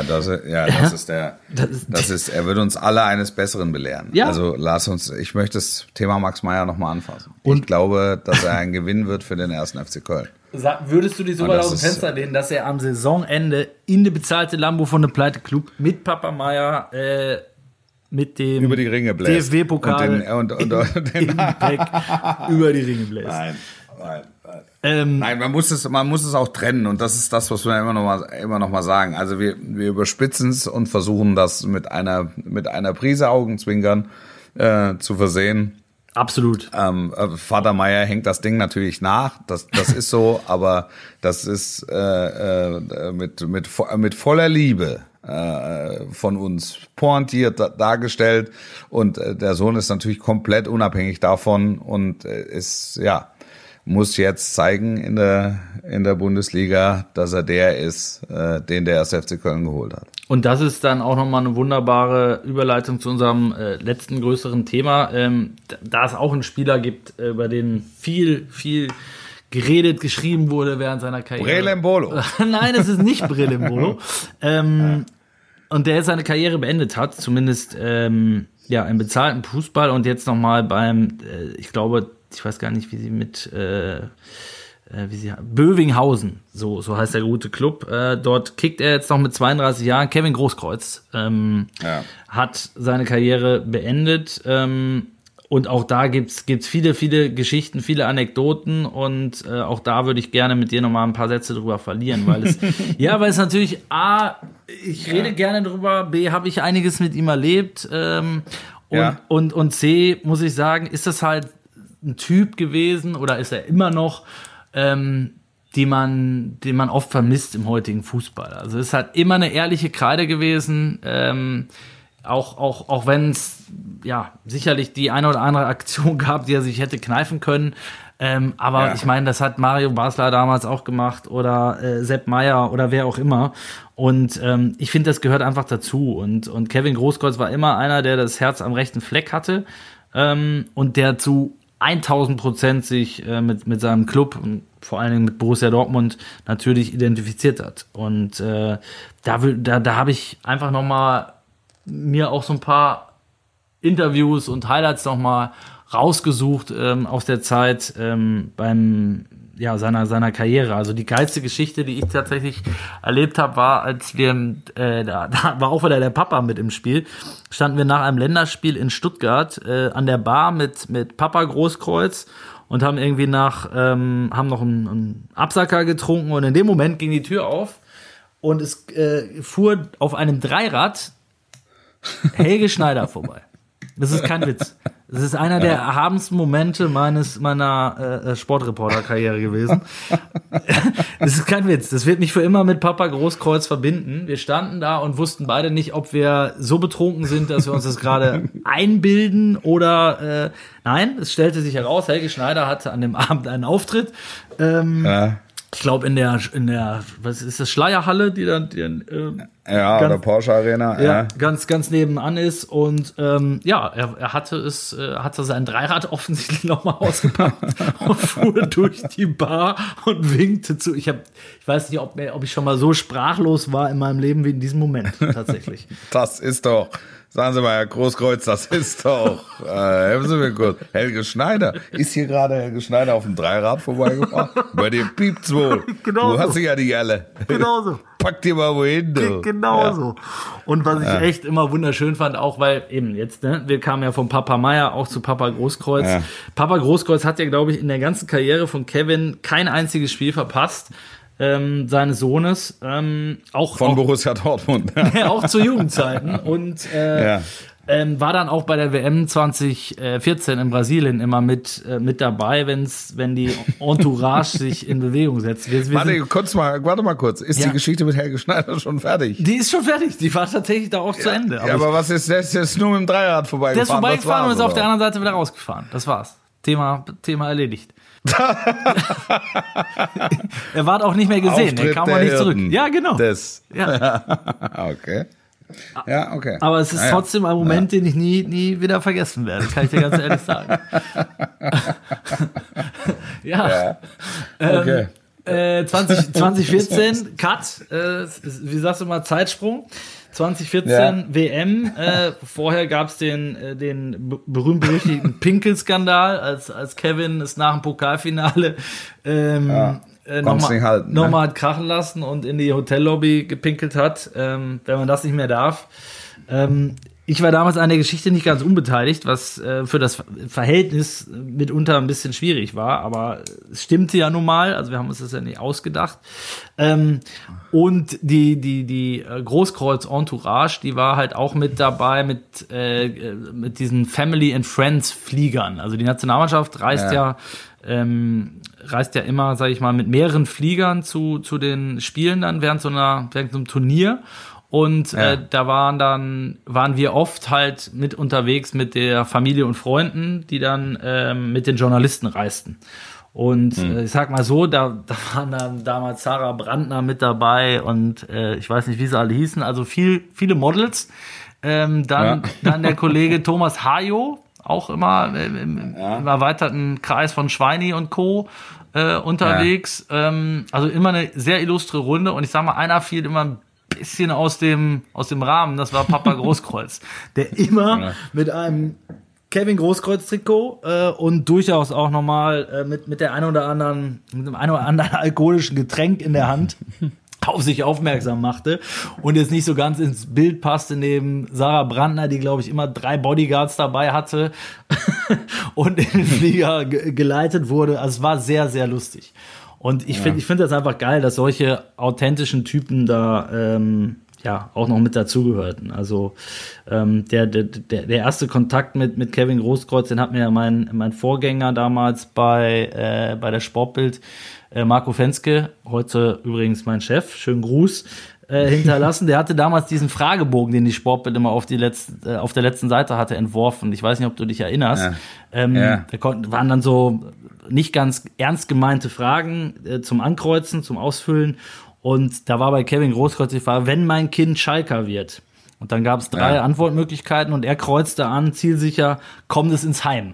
Speaker 1: wird uns alle eines Besseren belehren.
Speaker 2: Ja.
Speaker 1: Also ich möchte das Thema Max Meyer nochmal anfassen. Und ich glaube, dass er ein Gewinn wird für den 1. FC Köln.
Speaker 2: Würdest du dich so weit aus dem Fenster lehnen, dass er am Saisonende in die bezahlte Lambo von dem Pleite-Club mit Papa Meyer mit dem
Speaker 1: über die Ringe bläst.
Speaker 2: DFB-Pokal
Speaker 1: und den
Speaker 2: Gepäck über die Ringe bläst.
Speaker 1: Nein, man muss es auch trennen und das ist das, was wir immer noch mal sagen. Also wir überspitzen es und versuchen das mit einer Prise Augenzwinkern zu versehen.
Speaker 2: Absolut.
Speaker 1: Vater Meyer hängt das Ding natürlich nach, das ist so, aber das ist mit voller Liebe von uns pointiert dargestellt und der Sohn ist natürlich komplett unabhängig davon und muss jetzt zeigen in der Bundesliga, dass er der ist, den der 1. FC Köln geholt hat.
Speaker 2: Und das ist dann auch nochmal eine wunderbare Überleitung zu unserem letzten größeren Thema, da es auch einen Spieler gibt, über den viel geredet, geschrieben wurde während seiner Karriere.
Speaker 1: Brelembolo.
Speaker 2: Nein, es ist nicht Brelembolo. Und der jetzt seine Karriere beendet hat, zumindest im bezahlten Fußball und jetzt nochmal beim, ich weiß gar nicht, wie sie mit Bövinghausen, so heißt der gute Club. Dort kickt er jetzt noch mit 32 Jahren. Kevin Großkreuz hat seine Karriere beendet. Und auch da gibt's viele, viele Geschichten, viele Anekdoten und auch da würde ich gerne mit dir nochmal ein paar Sätze drüber verlieren, weil es natürlich A, ich rede gerne drüber, B, habe ich einiges mit ihm erlebt und C, muss ich sagen, ist das halt ein Typ gewesen oder ist er immer noch, den man oft vermisst im heutigen Fußball. Also es ist halt immer eine ehrliche Kreide gewesen, auch wenn es sicherlich die eine oder andere Aktion gab, die er sich hätte kneifen können. Aber ich meine, das hat Mario Basler damals auch gemacht oder Sepp Maier oder wer auch immer. Und ich finde, das gehört einfach dazu. Und Kevin Großkreuz war immer einer, der das Herz am rechten Fleck hatte und der zu 1000% sich mit seinem Club und vor allen Dingen mit Borussia Dortmund natürlich identifiziert hat. Und da habe ich einfach nochmal mir auch so ein paar Interviews und Highlights nochmal rausgesucht aus der Zeit seiner Karriere. Also die geilste Geschichte, die ich tatsächlich erlebt habe, war, als wir, da war auch wieder der Papa mit im Spiel, standen wir nach einem Länderspiel in Stuttgart an der Bar mit Papa Großkreuz und haben irgendwie haben noch einen Absacker getrunken und in dem Moment ging die Tür auf und es fuhr auf einem Dreirad Helge Schneider vorbei. Das ist kein Witz. Das ist einer der erhabensten Momente meiner Sportreporter-Karriere gewesen. Das ist kein Witz. Das wird mich für immer mit Papa Großkreuz verbinden. Wir standen da und wussten beide nicht, ob wir so betrunken sind, dass wir uns das gerade einbilden oder nein. Es stellte sich heraus, Helge Schneider hatte an dem Abend einen Auftritt. Ich glaube in der, was ist das, Schleierhalle, die dann
Speaker 1: oder Porsche Arena,
Speaker 2: ganz nebenan ist und er hatte sein Dreirad offensichtlich nochmal ausgepackt und fuhr durch die Bar und winkte zu. Ich weiß nicht, ob ich schon mal so sprachlos war in meinem Leben wie in diesem Moment tatsächlich.
Speaker 1: Das ist doch, sagen Sie mal, Herr Großkreuz, das ist doch, helfen Sie mir kurz, Helge Schneider. Ist hier gerade Helge Schneider auf dem Dreirad vorbeigefahren? Bei dir piept's wohl.
Speaker 2: Genau
Speaker 1: du
Speaker 2: so.
Speaker 1: hast sie ja nicht alle.
Speaker 2: Genau so.
Speaker 1: Pack dir mal wohin, du.
Speaker 2: Genau so. Und was ich echt immer wunderschön fand, auch weil eben jetzt, wir kamen ja von Papa Maier auch zu Papa Großkreuz. Ja. Papa Großkreuz hat ja, glaube ich, in der ganzen Karriere von Kevin kein einziges Spiel verpasst. Seines Sohnes, auch
Speaker 1: von Borussia Dortmund.
Speaker 2: Auch zu Jugendzeiten und war dann auch bei der WM 2014 in Brasilien immer mit dabei, wenn die Entourage sich in Bewegung setzt.
Speaker 1: Warte mal kurz. Ist die Geschichte mit Helge Schneider schon fertig?
Speaker 2: Die ist schon fertig. Die war tatsächlich da auch zu Ende.
Speaker 1: Aber was ist, der ist jetzt nur mit dem Dreirad vorbeigefahren?
Speaker 2: Der ist vorbeigefahren und ist auf der anderen Seite wieder rausgefahren. Das war's. Thema erledigt. Er war auch nicht mehr gesehen. Er kam auch nicht zurück. Ja, genau.
Speaker 1: Okay. Ja, okay.
Speaker 2: Aber es ist trotzdem ein Moment, den ich nie wieder vergessen werde. Das kann ich dir ganz ehrlich sagen.
Speaker 1: Okay.
Speaker 2: 2014, Cut, wie sagst du mal, Zeitsprung. 2014 WM, vorher gab's den berühmt-berüchtigten Pinkel-Skandal, als Kevin es nach dem Pokalfinale nochmal hat krachen lassen und in die Hotellobby gepinkelt hat, wenn man das nicht mehr darf. Ich war damals an der Geschichte nicht ganz unbeteiligt, was für das Verhältnis mitunter ein bisschen schwierig war, aber es stimmte ja nun mal, also wir haben uns das ja nicht ausgedacht. Und die Großkreuz-Entourage, die war halt auch mit dabei mit diesen Family and Friends Fliegern. Also die Nationalmannschaft reist ja immer, sag ich mal, mit mehreren Fliegern zu den Spielen dann während so einem Turnier. Und da waren wir oft halt mit unterwegs mit der Familie und Freunden, die dann mit den Journalisten reisten. Und ich sag mal so, da waren dann damals Sarah Brandner mit dabei und ich weiß nicht, wie sie alle hießen, also viele Models. Dann der Kollege Thomas Hajo, auch immer im erweiterten Kreis von Schweini und Co. Unterwegs. Also immer eine sehr illustre Runde und ich sag mal, einer fiel immer ein bisschen aus dem Rahmen, das war Papa Großkreuz, der immer mit einem Kevin Großkreuz-Trikot und durchaus auch nochmal mit dem einen oder anderen alkoholischen Getränk in der Hand auf sich aufmerksam machte und jetzt nicht so ganz ins Bild passte neben Sarah Brandner, die, glaube ich, immer 3 Bodyguards dabei hatte und in den Flieger geleitet wurde. Also es war sehr, sehr lustig. Und ich finde das einfach geil, dass solche authentischen Typen da auch noch mit dazugehörten. Also der erste Kontakt mit Kevin Großkreuz, den hat mir ja mein Vorgänger damals bei der Sportbild, Marco Fenske, heute übrigens mein Chef, schönen Gruß, hinterlassen. Der hatte damals diesen Fragebogen, den die Sportbild immer auf der letzten Seite hatte, entworfen. Ich weiß nicht, ob du dich erinnerst. Da waren dann so nicht ganz ernst gemeinte Fragen zum Ankreuzen, zum Ausfüllen. Und da war bei Kevin Großkreuz die Frage, wenn mein Kind Schalker wird. Und dann gab es 3 Antwortmöglichkeiten und er kreuzte an, zielsicher, kommt es ins Heim.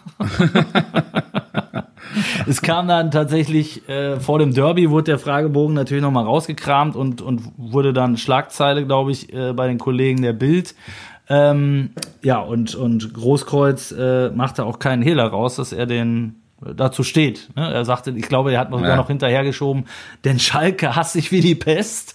Speaker 2: Es kam dann tatsächlich, vor dem Derby wurde der Fragebogen natürlich nochmal rausgekramt und wurde dann Schlagzeile, glaube ich, bei den Kollegen der Bild. Und Großkreuz machte auch keinen Hehl daraus, dass er dazu steht. Ne? Er sagte, ich glaube, er hat sogar noch hinterhergeschoben, denn Schalke hasst sich wie die Pest.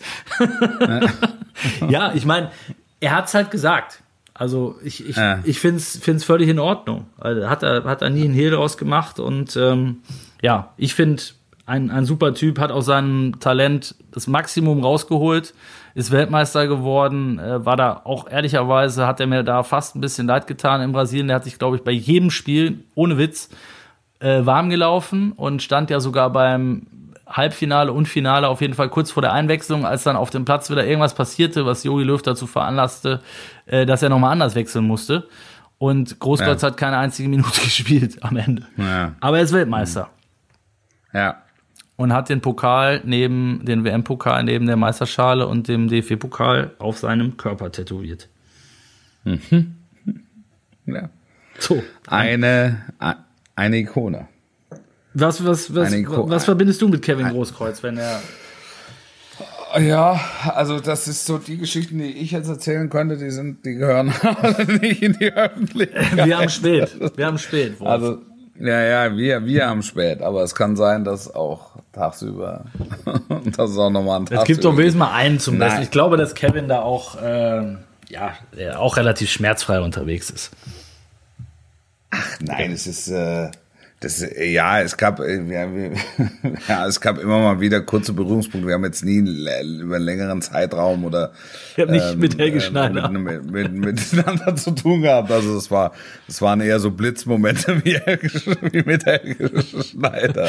Speaker 2: Ja, ich meine, er hat's halt gesagt. Also ich find's völlig in Ordnung. Also hat er nie einen Hehl draus gemacht und ich finde ein super Typ, hat aus seinem Talent das Maximum rausgeholt, ist Weltmeister geworden, war da auch ehrlicherweise, hat er mir da fast ein bisschen leid getan in Brasilien. Der hat sich, glaube ich, bei jedem Spiel, ohne Witz, warm gelaufen und stand ja sogar beim Halbfinale und Finale auf jeden Fall kurz vor der Einwechslung, als dann auf dem Platz wieder irgendwas passierte, was Jogi Löw dazu veranlasste, dass er nochmal anders wechseln musste. Und Großkreuz hat keine einzige Minute gespielt am Ende. Ja. Aber er ist Weltmeister.
Speaker 1: Ja.
Speaker 2: Und hat den WM-Pokal neben der Meisterschale und dem DFB-Pokal auf seinem Körper tätowiert.
Speaker 1: Mhm. Ja.
Speaker 2: So.
Speaker 1: Eine Ikone.
Speaker 2: Was verbindest du mit Kevin Großkreuz, wenn er...
Speaker 1: Ja, also das ist so die Geschichten, die ich jetzt erzählen könnte, die gehören nicht in die Öffentlichkeit.
Speaker 2: Wir haben spät. Wolf.
Speaker 1: Also, wir haben spät, aber es kann sein, dass auch tagsüber, das ist auch nochmal ein Tag.
Speaker 2: Es gibt doch wenigstens mal einen zum Besten. Ich glaube, dass Kevin da auch, auch relativ schmerzfrei unterwegs ist.
Speaker 1: Ach nein, es ist, es gab immer mal wieder kurze Berührungspunkte. Wir haben jetzt nie über einen längeren Zeitraum oder
Speaker 2: ich habe nicht mit Helge Schneider
Speaker 1: miteinander zu tun gehabt. Also es waren eher so Blitzmomente wie mit Helge Schneider.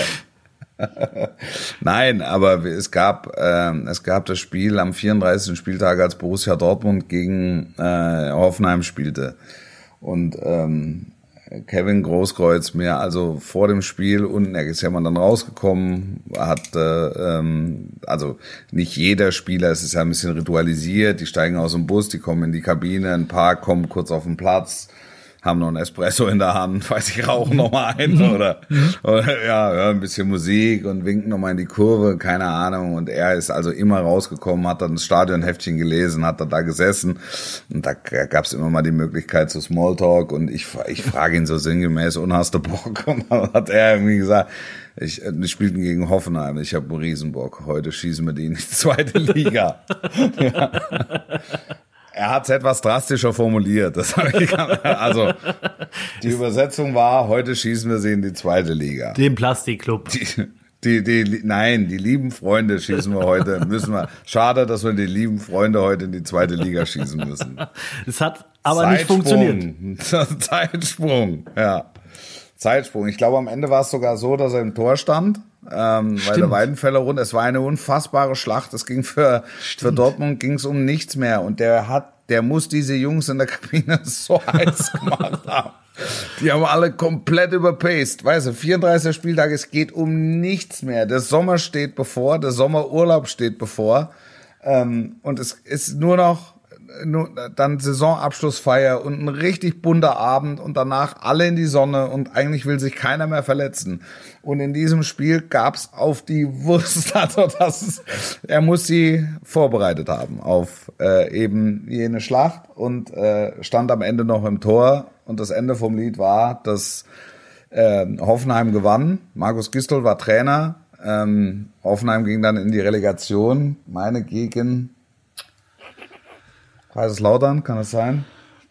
Speaker 1: Nein, aber es gab das Spiel am 34. Spieltag, als Borussia Dortmund gegen Hoffenheim spielte und Kevin Großkreuz mir also vor dem Spiel unten, er ist ja mal dann rausgekommen, also nicht jeder Spieler, es ist ja ein bisschen ritualisiert, die steigen aus dem Bus, die kommen in die Kabine, ein paar kommen kurz auf den Platz, haben noch einen Espresso in der Hand, rauchen noch mal einen oder hören ein bisschen Musik und winken noch mal in die Kurve, keine Ahnung. Und er ist also immer rausgekommen, hat dann das Stadionheftchen gelesen, hat dann da gesessen und da gab es immer mal die Möglichkeit zu Smalltalk und ich frage ihn so sinngemäß, und hast du Bock? Und dann hat er irgendwie gesagt, die spielten gegen Hoffenheim, ich habe einen Riesenbock, heute schießen wir die in die 2. Liga. Ja. Er hat es etwas drastischer formuliert. Also die Übersetzung war, heute schießen wir sie in die 2. Liga.
Speaker 2: Den Plastikclub.
Speaker 1: Die lieben Freunde schießen wir heute. Schade, dass wir die lieben Freunde heute in die 2. Liga schießen müssen.
Speaker 2: Es hat aber nicht funktioniert.
Speaker 1: Zeitsprung, ja. Zeitsprung. Ich glaube, am Ende war es sogar so, dass er im Tor stand. Weil der Weidenfeller rund, es war eine unfassbare Schlacht. Es ging für Dortmund ging's um nichts mehr. Und der muss diese Jungs in der Kabine so heiß gemacht haben. Die haben alle komplett überpaced. Weißt du, 34. Spieltag, es geht um nichts mehr. Der Sommer steht bevor, der Sommerurlaub steht bevor. Und es ist nur dann Saisonabschlussfeier und ein richtig bunter Abend und danach alle in die Sonne und eigentlich will sich keiner mehr verletzen. Und in diesem Spiel gab's auf die Wurst, also er muss sie vorbereitet haben auf eben jene Schlacht und stand am Ende noch im Tor und das Ende vom Lied war, dass Hoffenheim gewann. Markus Gisdol war Trainer. Hoffenheim ging dann in die Relegation. Meine gegen Kaiserslautern, kann das sein?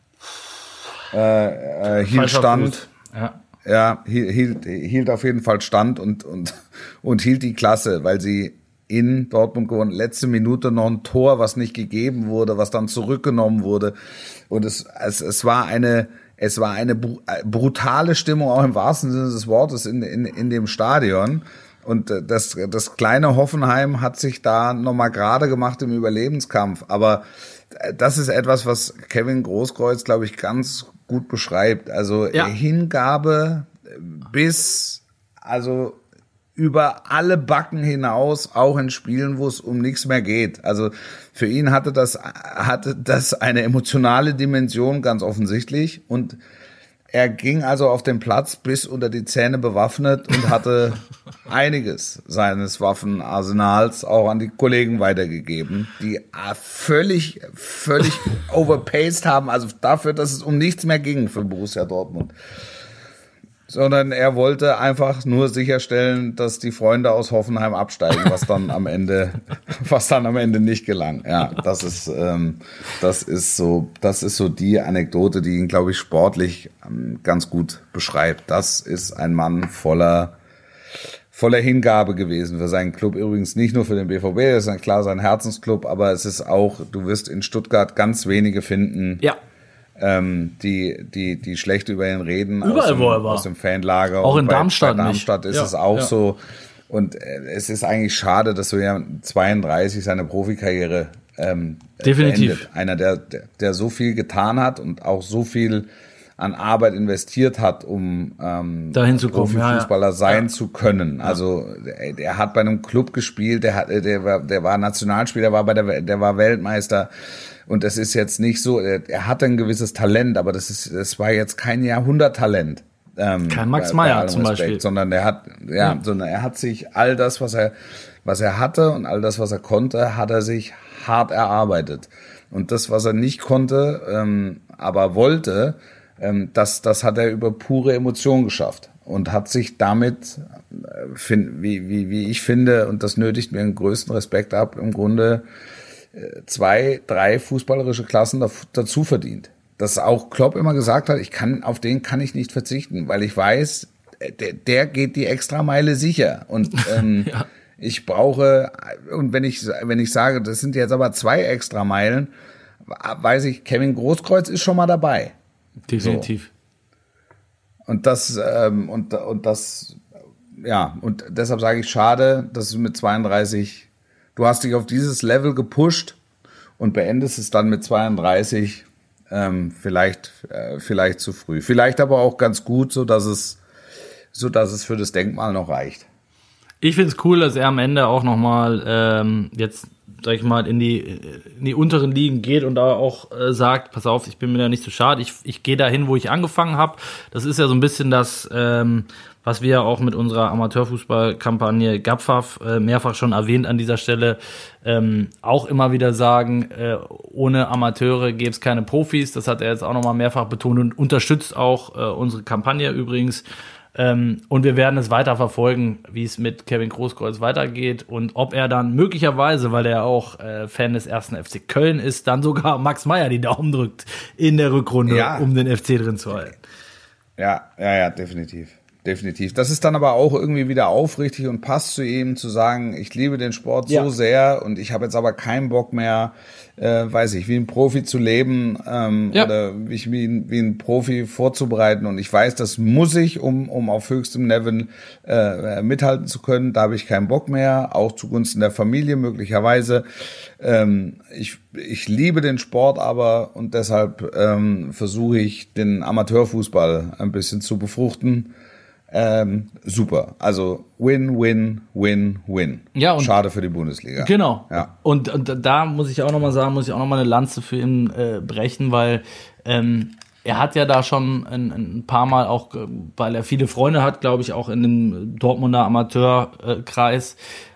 Speaker 1: Hielt Stand. Ja, hielt auf jeden Fall Stand und hielt die Klasse, weil sie in Dortmund gewonnen. Letzte Minute noch ein Tor, was nicht gegeben wurde, was dann zurückgenommen wurde. Und es war eine brutale Stimmung, auch im wahrsten Sinne des Wortes, in dem Stadion. Und das kleine Hoffenheim hat sich da nochmal gerade gemacht im Überlebenskampf. Aber das ist etwas, was Kevin Großkreuz, glaube ich, ganz gut beschreibt. Also Hingabe bis, also über alle Backen hinaus, auch in Spielen, wo es um nichts mehr geht. Also für ihn hatte das eine emotionale Dimension, ganz offensichtlich. Und er ging also auf den Platz bis unter die Zähne bewaffnet und hatte einiges seines Waffenarsenals auch an die Kollegen weitergegeben, die völlig overpaced haben, also dafür, dass es um nichts mehr ging für Borussia Dortmund. Sondern er wollte einfach nur sicherstellen, dass die Freunde aus Hoffenheim absteigen, was dann am Ende nicht gelang. Ja, das ist so die Anekdote, die ihn, glaube ich, sportlich ganz gut beschreibt. Das ist ein Mann voller Hingabe gewesen für seinen Club. Übrigens nicht nur für den BVB, das ist klar sein Herzensclub, aber es ist auch, du wirst in Stuttgart ganz wenige finden. Ja. Die schlecht über ihn reden.
Speaker 2: Überall, wo er war.
Speaker 1: Aus dem Fanlager.
Speaker 2: Auch in Darmstadt.
Speaker 1: Bei Darmstadt ist es auch so. Und es ist eigentlich schade, dass so jemand 32 seine Profikarriere
Speaker 2: definitiv
Speaker 1: beendet. Einer, der so viel getan hat und auch so viel an Arbeit investiert hat, um
Speaker 2: dahin zu kommen,
Speaker 1: Profifußballer sein zu können. Also er hat bei einem Club gespielt, der war Nationalspieler, der war Weltmeister. Und es ist jetzt nicht so, er hatte ein gewisses Talent, aber das war jetzt kein Jahrhunderttalent.
Speaker 2: Kein Max Meyer zum Beispiel.
Speaker 1: Sondern er hat sich all das, was er hatte und all das, was er konnte, hat er sich hart erarbeitet. Und das, was er nicht konnte, aber wollte, das hat er über pure Emotion geschafft und hat sich damit, wie ich finde, und das nötigt mir den größten Respekt ab, im Grunde 2, 3 fußballerische Klassen dazu verdient. Dass auch Klopp immer gesagt hat, auf den kann ich nicht verzichten, weil ich weiß, der geht die Extrameile sicher. Und ich brauche, und wenn ich sage, das sind jetzt aber 2 Extrameilen, weiß ich, Kevin Großkreuz ist schon mal dabei.
Speaker 2: Definitiv.
Speaker 1: So. Und deshalb sage ich, schade, dass es mit 32, du hast dich auf dieses Level gepusht und beendest es dann mit 32 vielleicht zu früh. Vielleicht aber auch ganz gut, so dass es für das Denkmal noch reicht.
Speaker 2: Ich finde es cool, dass er am Ende auch nochmal jetzt, sag ich mal, in die unteren Ligen geht und da auch sagt, pass auf, ich bin mir da nicht so schade, ich gehe dahin, wo ich angefangen habe. Das ist ja so ein bisschen das, was wir auch mit unserer Amateurfußballkampagne GAPFAF mehrfach schon erwähnt an dieser Stelle, auch immer wieder sagen, ohne Amateure gäbe es keine Profis. Das hat er jetzt auch nochmal mehrfach betont und unterstützt auch unsere Kampagne übrigens. Und wir werden es weiter verfolgen, wie es mit Kevin Großkreuz weitergeht und ob er dann möglicherweise, weil er auch Fan des 1. FC Köln ist, dann sogar Max Meyer die Daumen drückt in der Rückrunde, um den FC drin zu halten.
Speaker 1: Ja, definitiv. Das ist dann aber auch irgendwie wieder aufrichtig und passt zu ihm, zu sagen, ich liebe den Sport so sehr und ich habe jetzt aber keinen Bock mehr, wie ein Profi zu leben oder mich wie ein Profi vorzubereiten. Und ich weiß, das muss ich, um auf höchstem Level mithalten zu können. Da habe ich keinen Bock mehr, auch zugunsten der Familie möglicherweise. Ich liebe den Sport aber und deshalb versuche ich, den Amateurfußball ein bisschen zu befruchten. Super. Also win. Ja, und schade für die Bundesliga.
Speaker 2: Genau. Ja. Und da muss ich auch nochmal sagen, eine Lanze für ihn brechen, weil er hat ja da schon ein paar Mal auch, weil er viele Freunde hat, glaube ich, auch in dem Dortmunder Amateurkreis,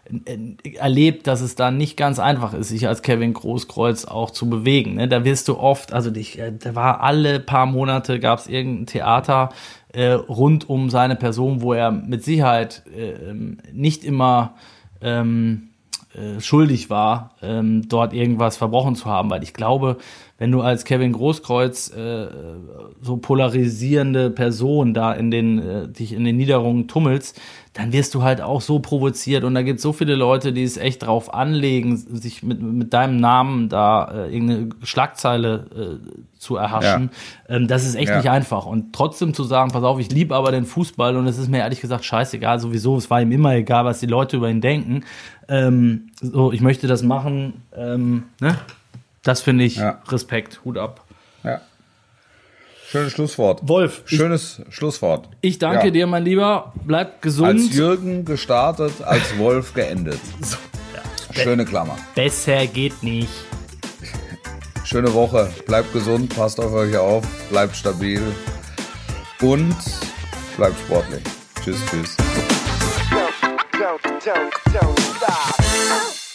Speaker 2: erlebt, dass es da nicht ganz einfach ist, sich als Kevin Großkreuz auch zu bewegen. Ne? Da wirst du oft, da war alle paar Monate, gab es irgendein Theater rund um seine Person, wo er mit Sicherheit nicht immer schuldig war, dort irgendwas verbrochen zu haben, weil ich glaube, wenn du als Kevin Großkreuz so polarisierende Person da dich in den Niederungen tummelst, dann wirst du halt auch so provoziert und da gibt es so viele Leute, die es echt drauf anlegen, sich mit deinem Namen da irgendeine Schlagzeile zu erhaschen. Ja. Das ist echt nicht einfach und trotzdem zu sagen, pass auf, ich liebe aber den Fußball und es ist mir ehrlich gesagt scheißegal, sowieso, es war ihm immer egal, was die Leute über ihn denken. Ich möchte das machen, ne? Das finde ich Respekt, Hut ab.
Speaker 1: Ja. Schönes Schlusswort.
Speaker 2: Wolf.
Speaker 1: Schönes Schlusswort.
Speaker 2: Ich danke dir, mein Lieber. Bleib gesund.
Speaker 1: Als Jürgen gestartet, als Wolf geendet. So. Ja. Schöne Klammer.
Speaker 2: Besser geht nicht.
Speaker 1: Schöne Woche. Bleibt gesund, passt auf euch auf, bleibt stabil und bleibt sportlich. Tschüss, tschüss.
Speaker 4: Don't stop.